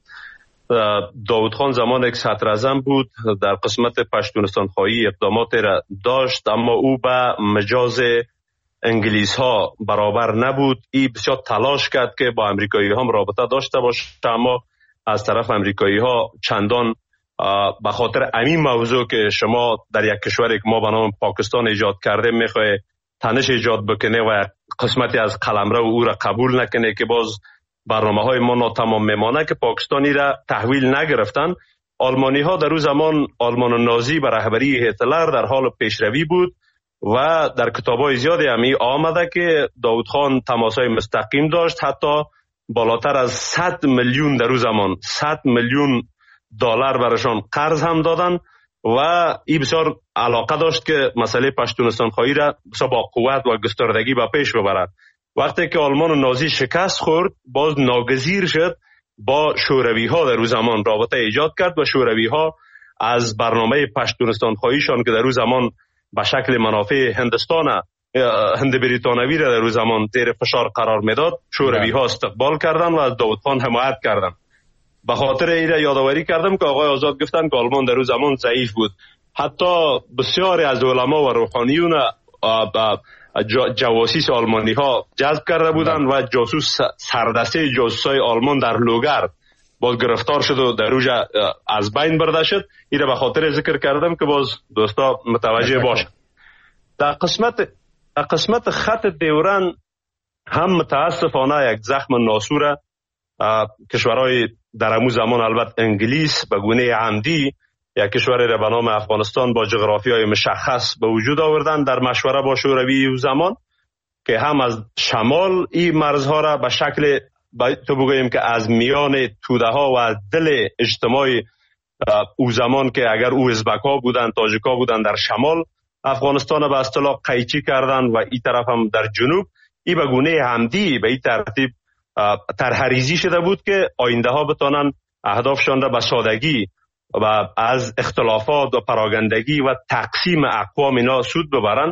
داود خان زمان یک صدر اعظم بود، در قسمت پشتونستان خواهی اقدامات را داشت، اما او به مجاز انگلیس ها برابر نبود. این بسیار تلاش کرد که با امریکایی ها رابطه داشته باشه، اما از طرف امریکایی ها چندان به خاطر همین موضوع که شما در یک کشوری که ما به نام پاکستان ایجاد کرده میخواه تنش ایجاد بکنه و قسمتی از قلمرو او را قبول نکنه که باز برنامه های ما ناتمام میمانه، که پاکستانی را تحویل نگرفتن. آلمانی ها در اون زمان، آلمان نازی به رهبری هتلر در حال پیشروی بود و در کتاب‌های زیادی همی آمده که داود خان تماس‌های مستقیم داشت، حتی بالاتر از صد میلیون در اون زمان صد میلیون دلار براشان قرض هم دادن و این بسیار علاقه داشت که مسئله پشتونستان خواهی را بسیار با قوت و گستردگی به پیش ببرد. وقتی که آلمان نازی شکست خورد، باز ناگزیر شد با شوروی ها در اون زمان رابطه ایجاد کرد و شوروی ها از برنامه پشتونستان خواهیشان که در اون زمان به شکل منافع هندستان هند بریتانوی را در اون زمان زیر فشار قرار میداد، شوروی ها استقبال کردن و از داود خان حمایت کردن. به خاطر این را یادآوری کردم که آقای آزاد گفتن که آلمان در اون زمان ضعیف بود. حتی بسیاری از علما و روحانیون جواسیس آلمانی ها جذب کرده بودند و جاسوس سردسته جاسوسای آلمان در لوگرد باز گرفتار شد و در اوجا از بین برده شد. این را به خاطر ذکر کردم که باز دوستا متوجه باشند. در قسمت در قسمت خط دیورند هم متاسفانه یک زخم ناسور کشورهای در امو زمان، البته انگلیس به گونه عمدی یک کشوری را به نام افغانستان با جغرافیای مشخص به وجود آوردن در مشوره با شوروی او زمان، که هم از شمال این مرزها را به شکل تو بگوییم که از میان توده ها و از دل اجتماع او زمان که اگر او ازبک ها بودن، تاجیک ها بودن، در شمال افغانستان به اصطلاح قیچی کردن و این طرف هم در جنوب. این به گونه عمدی به این ترتیب طرح‌ریزی شده بود که آینده ها بتانن اهدافشان را به سادگی و از اختلافات و پراگندگی و تقسیم اقوام اینا سود ببرن،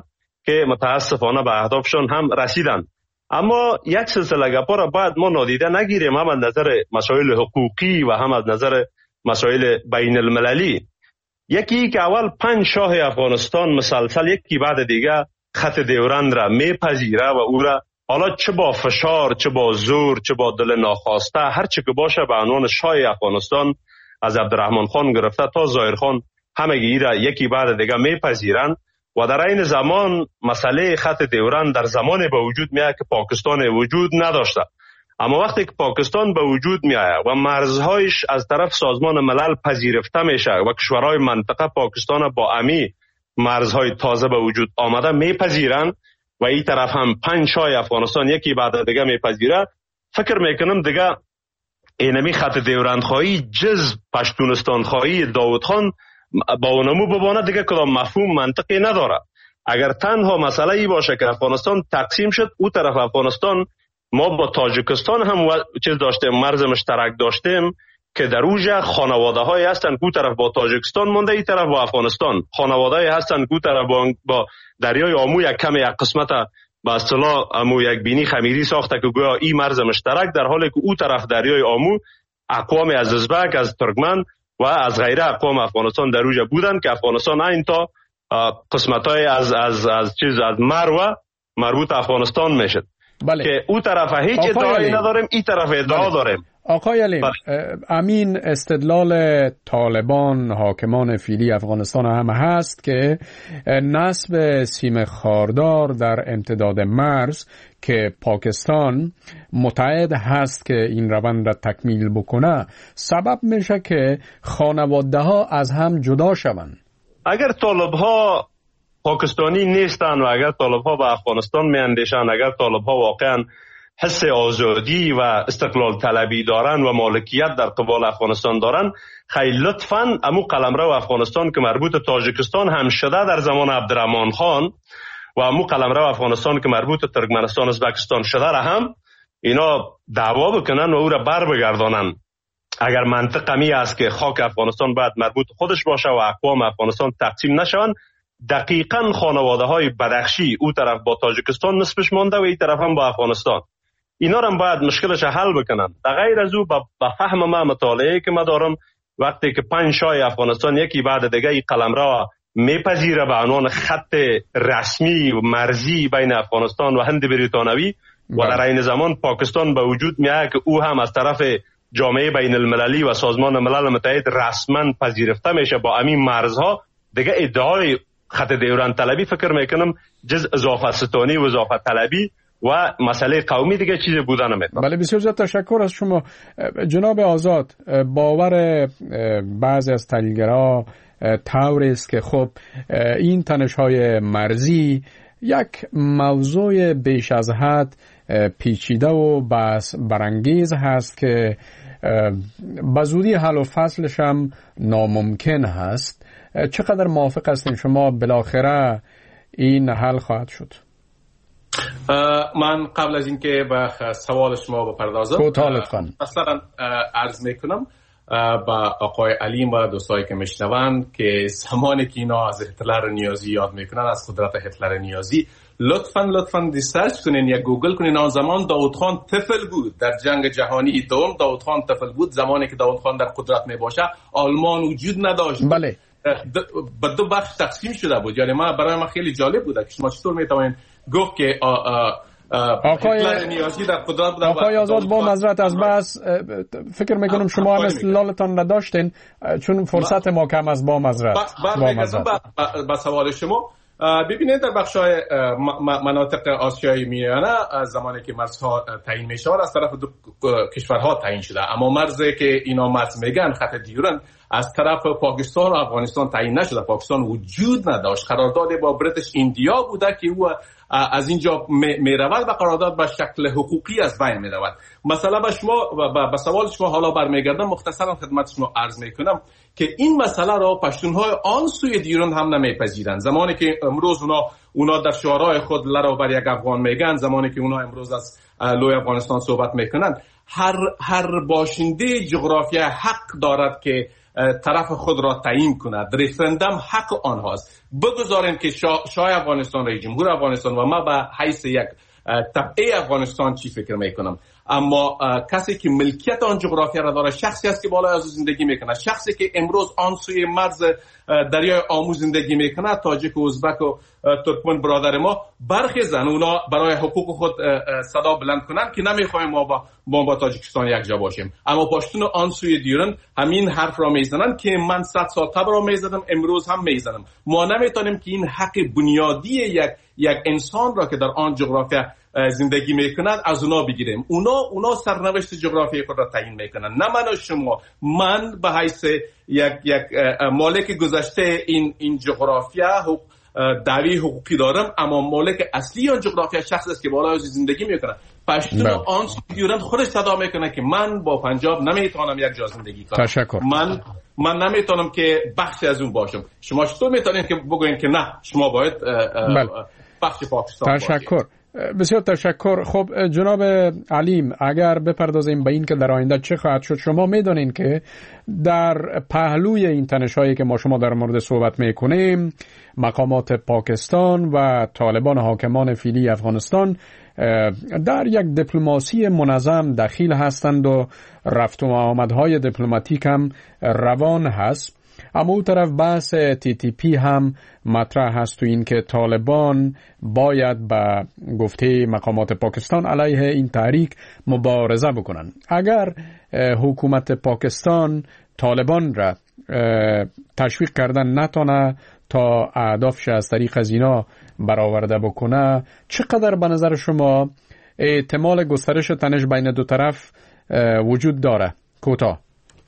که متاسفانه به اهدافشون هم رسیدن. اما یک سلسله گپا را باید ما نادیده نگیریم، هم از نظر مسائل حقوقی و هم از نظر مسائل بین المللی. یکی که اول پنج شاه افغانستان مسلسل یکی بعد دیگه خط دیورند را میپذیره و او را حالا چه با فشار، چه با زور، چه با دل ناخواسته، هر چه که باشه به عنوان شاه افغانستان از عبدالرحمن خان گرفته تا ظاهر خان همگی را یکی بعد دیگه میپذیرند و در این زمان مسئله خط دیورند در زمان به وجود میاد که پاکستان وجود نداشته. اما وقتی که پاکستان به وجود میآید و مرزهایش از طرف سازمان ملل پذیرفته میشه و کشورهای منطقه پاکستان با امی مرزهای تازه به وجود آمده میپذیرند و این طرف هم پنج شاه افغانستان یکی بعد دیگه میپذیره، فکر میکنم دیگه اینمی خط دیورند خواهی جز پشتونستان خواهی داود خان با اونمو ببانه دیگه کدام مفهوم منطقی نداره. اگر تنها مسئله ای باشه که افغانستان تقسیم شد، او طرف افغانستان ما با تاجیکستان هم چیز داشتیم، مرز مشترک داشتیم که در اوجه خانواده های هستن که او طرف با تاجیکستان مونده، این طرف با افغانستان خانواده های هستن که او طرف با, با دریای آمو یک کم یک قسمت با اصطلاح امو یک بینی خمیری ساخته که گویا این مرز مشترک، در حالی که او طرف دریای آمو اقوام از ازبک، از ترکمن و از غیره اقوام افغانستان در اوجه بودن که افغانستان این تا قسمت های از, از, از چیز از مرو مربوط افغانستان میشد. بله. که او طرف هیچ ادعایی نداریم، این طرف ادعا بله. داریم. آقای علیم، بله. امین استدلال طالبان حاکمان فعلی افغانستان هم هست که نصب سیم خاردار در امتداد مرز که پاکستان متعهد هست که این روند را تکمیل بکنه سبب میشه که خانواده ها از هم جدا شوند. اگر طالب ها پاکستانی نیستن و اگر طالب ها به افغانستان می اندیشن، اگر طالب ها واقعا حس آزادی و استقلال طلبی دارن و مالکیت در قبال افغانستان دارن، خیلی لطفاً امو قلمرو افغانستان که مربوط تاجیکستان هم شده در زمان عبدالرحمن خان و امو قلمرو افغانستان که مربوط ترکمنستان ازبکستان شده را هم اینا دعوا بکنن و او را بر بگردانن. اگر منطق می است که خاک افغانستان باید مربوط خودش باشه و اقوام افغانستان تقسیم نشوند، دقیقاً خانواده های بدخشی او طرف با تاجیکستان نسبش مانده و این طرف هم با افغانستان، اینا هم باید مشکلش حل بکنن. در غیر از او با فهم ما مطالعه که ما دارم، وقتی که پنج شاه افغانستان یکی بعد دیگه این قلمرو میپذیره به عنوان خط رسمی و مرزی بین افغانستان و هند بریتانوی و در این زمان پاکستان به وجود میاد که او هم از طرف جامعه بین المللی و سازمان ملل متحد رسما پذیرفته میشه با همین مرزها، دیگه ادعای خط دیورند طلبی فکر میکنم جز اضافه ستانی و اضافه طلبی و مسئله قومی دیگه چیز بودن نمیتونه. بله، بسیار زیاد تشکر از شما جناب آزاد. باور بعضی از تحلیلگرها طوری است که خب این تنش‌های مرزی یک موضوع بیش از حد پیچیده و بس برانگیز هست که به زودی حل و فصلش هم ناممکن هست. چقدر موافق هستین شما بالاخره این حل خواهد شد؟ من قبل از اینکه به سوال شما بپردازم مثلا عرض میکنم با آقای علیم و دوستایی که میشنوند که زمانی که اینا از هتلر نیازی یاد میکنن، از قدرت هتلر نیازی، لطفاً لطفاً ریسرچ کنین یا گوگل کنین. آن زمان داود خان طفل بود در جنگ جهانی دوم. داود خان طفل بود زمانی که داود خان در قدرت میباشه. آلمان وجود نداشت. بله. به دو بخش تقسیم شده بود. یعنی ما برای ما خیلی جالب بود که شما چطور میتوانید گفت که آقای نیازی در قدرت بود. آقای آزاد با معذرت از بس فکر میکنم شما هم استدلالتان نداشتین چون فرصت ما کم از با معذرت. با معذرت با سوال شما ببینید در بخش‌های مناطق آسیای میانه از زمانی که مرزها تعیین میشه از طرف دو کشورها تعیین شده، اما مرزی که اینا مرز میگن خط دیورند از طرف پاکستان و افغانستان تعیین نشده. پاکستان وجود نداشت. قرارداد با بریتیش ایندیا بوده که او از اینجا میرود و قرارداد به شکل حقوقی از بین میرود. مثلا به شما به سوال شما حالا برمیگردم، مختصرا خدمت شما عرض میکنم که این مسئله را پشتونهای آن سوی دیورند هم نمیپذیرند. زمانی که امروز اونا اونا در شعارهای خود لرا بر یک افغان میگن، زمانی که اونا امروز از لوی افغانستان صحبت میکنن، هر هر باشنده جغرافیا حق دارد که طرف خود را تعیین کند. رفرندم حق آنهاست. بگذاریم که شاه, شاه افغانستان، رئیس جمهور افغانستان و ما به حیث یک طبعه افغانستان چی فکر میکنم، اما کسی که ملکیت آن جغرافیا را داره شخصی است که بالای از زندگی میکنه، شخصی که امروز آن سوی مرز دریای آمو زندگی میکنه، تاجیک و ازبک و ترکمن برادر ما برخیزن، اونا برای حقوق خود صدا بلند کنن که نمیخوایم ما با ما با تاجیکستان یک جا باشیم. اما پشتون آن سوی دیرن همین حرف را میزنن که من صد سال قبل را میزدم، امروز هم میزنم. ما نمیتونیم که این حق بنیادی یک یک انسان را که در آن جغرافیا زندگی میکنند از اونا بگیریم. اونا اونا سرنوشت جغرافیایی خود را تعیین میکنن، نه من و شما. من به حیث یک یک مالک گذشته این این جغرافیا حقوق دعوی حقوقی دارم، اما مالک اصلی آن جغرافیا شخص است که بالای از زندگی میکنه. پشتون آن سویورن خودش صدا میکنه که من با پنجاب نمیتونم یک جا زندگی کنم. تشکر. من من نمیتونم که بخشی از اون باشم. شما چطور میتونید که بگوین که نه شما باید بخش پاکستان تشکر باشید؟ بسیار تشکر. خب جناب علیم، اگر بپردازیم به این که در آینده چه خواهد شد، شما میدونین که در پهلوی این تنش‌هایی که ما شما در مورد صحبت میکنیم، مقامات پاکستان و طالبان حاکمان فعلی افغانستان در یک دیپلماسی منظم دخیل هستند و رفت و آمدهای دیپلماتیک هم روان هست. اما اون طرف بحث تی تی پی هم مطرح هست تو این که طالبان باید با گفته مقامات پاکستان علیه این تحریک مبارزه بکنن. اگر حکومت پاکستان طالبان را تشویق کردن نتونه تا اهدافش از طریق از اینا برآورده بکنه، چقدر به نظر شما احتمال گسترش تنش بین دو طرف وجود داره؟ کوتاه.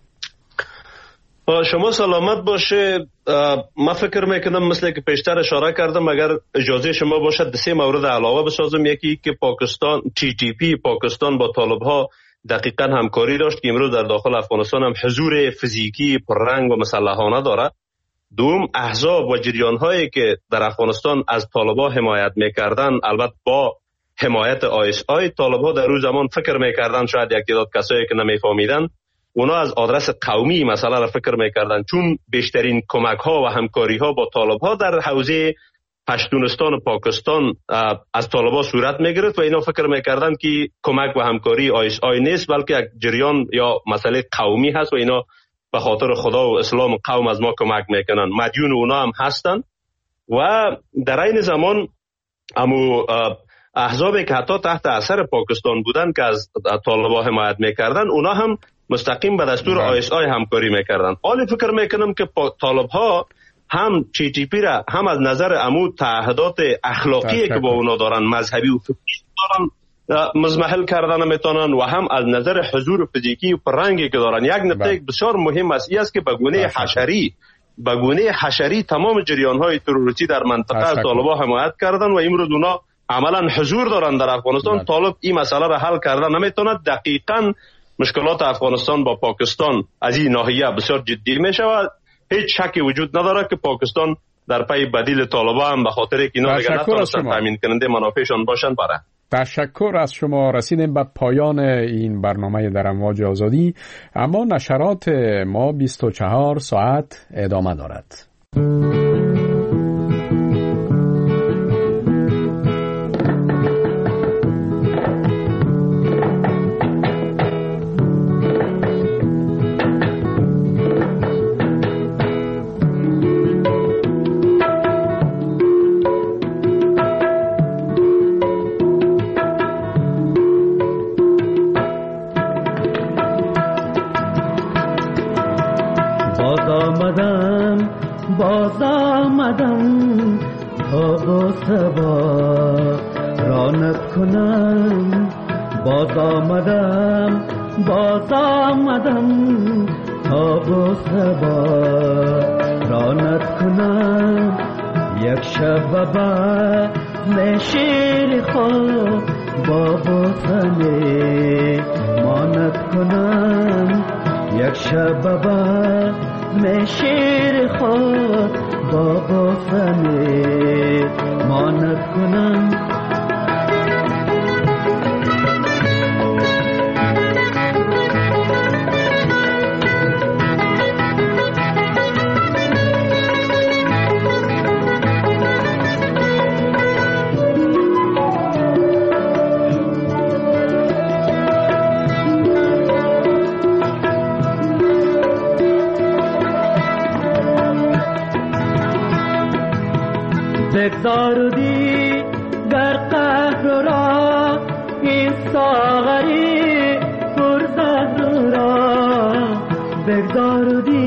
شما سلامت باشه. من فکر میکنم مثل که پیشتر اشاره کردم، اگر اجازه شما باشد سه مورد علاوه بسازم. یکی که پاکستان تی تی پی پاکستان با طالب ها دقیقاً همکاری داشت که امروز در داخل افغانستان هم حضور فیزیکی پررنگ و مسلحانه داره. دوم، احزاب و جریان هایی که در افغانستان از طالب ها حمایت میکردن، البته با حمایت آی اس آی، طالب ها در روز زمان فکر میکردن، شاید یک تعداد کسایی که نمیفهمیدن، اونا از آدرس قومی مسئله را فکر میکردن، چون بیشترین کمک ها و همکاری ها با طالب ها در حوزه پشتونستان و پاکستان از طالب ها صورت میگرفت و اینا فکر میکردن که کمک و همکاری آی اس آی نیست، بلکه یک جریان یا مسئله قومی هست و اینا به خاطر خدا و اسلام و قوم از ما کمک میکنن. مدیون اونا هم هستن. و در این زمان امو احزابی که حتی تحت اثر پاکستان بودن که از طالبان حمایت میکردن، اونا هم مستقیم به دستور آی اس آی همکاری میکردن. حالی فکر میکنم که طالب ها هم تی تی پی را هم از نظر امو تعهدات اخلاقی که با اونا دارن، مذهبی و فکری دارن، مزمحل کردن نمیتونن، و هم از نظر حضور فیزیکی و پررنگی که دارن. یک نکته بسیار مهم است این است که به گونه حشری به گونه حشری تمام جریان های تروریستی در منطقه از طالبان حمایت کردن و امروز اونا عملا حضور دارن در افغانستان. طالب این مسئله را حل کردن نمیتونه. دقیقاً مشکلات افغانستان با پاکستان از این ناحیه بسیار جدی می شود. هیچ شکی وجود نداره که پاکستان در پی بدیل طالبان هم به خاطر که اینا دیگه نتونستن تامین کننده منافعشان باشن بره. تشکر از شما. رسیدیم به پایان این برنامه در امواج آزادی، اما نشرات ما بیست و چهار ساعت ادامه دارد. باز آمدم تا با سبا رانت کنم، باز آمدم باز آمدم تا با سبا رانت کنم. یک شب با نشیر خود با بوسنه مانت کنم. یک شب با نشیر خود با بوسنه مانت کنم. بگذاردی در قهر را این ساغری پرزهر را، بگذاردی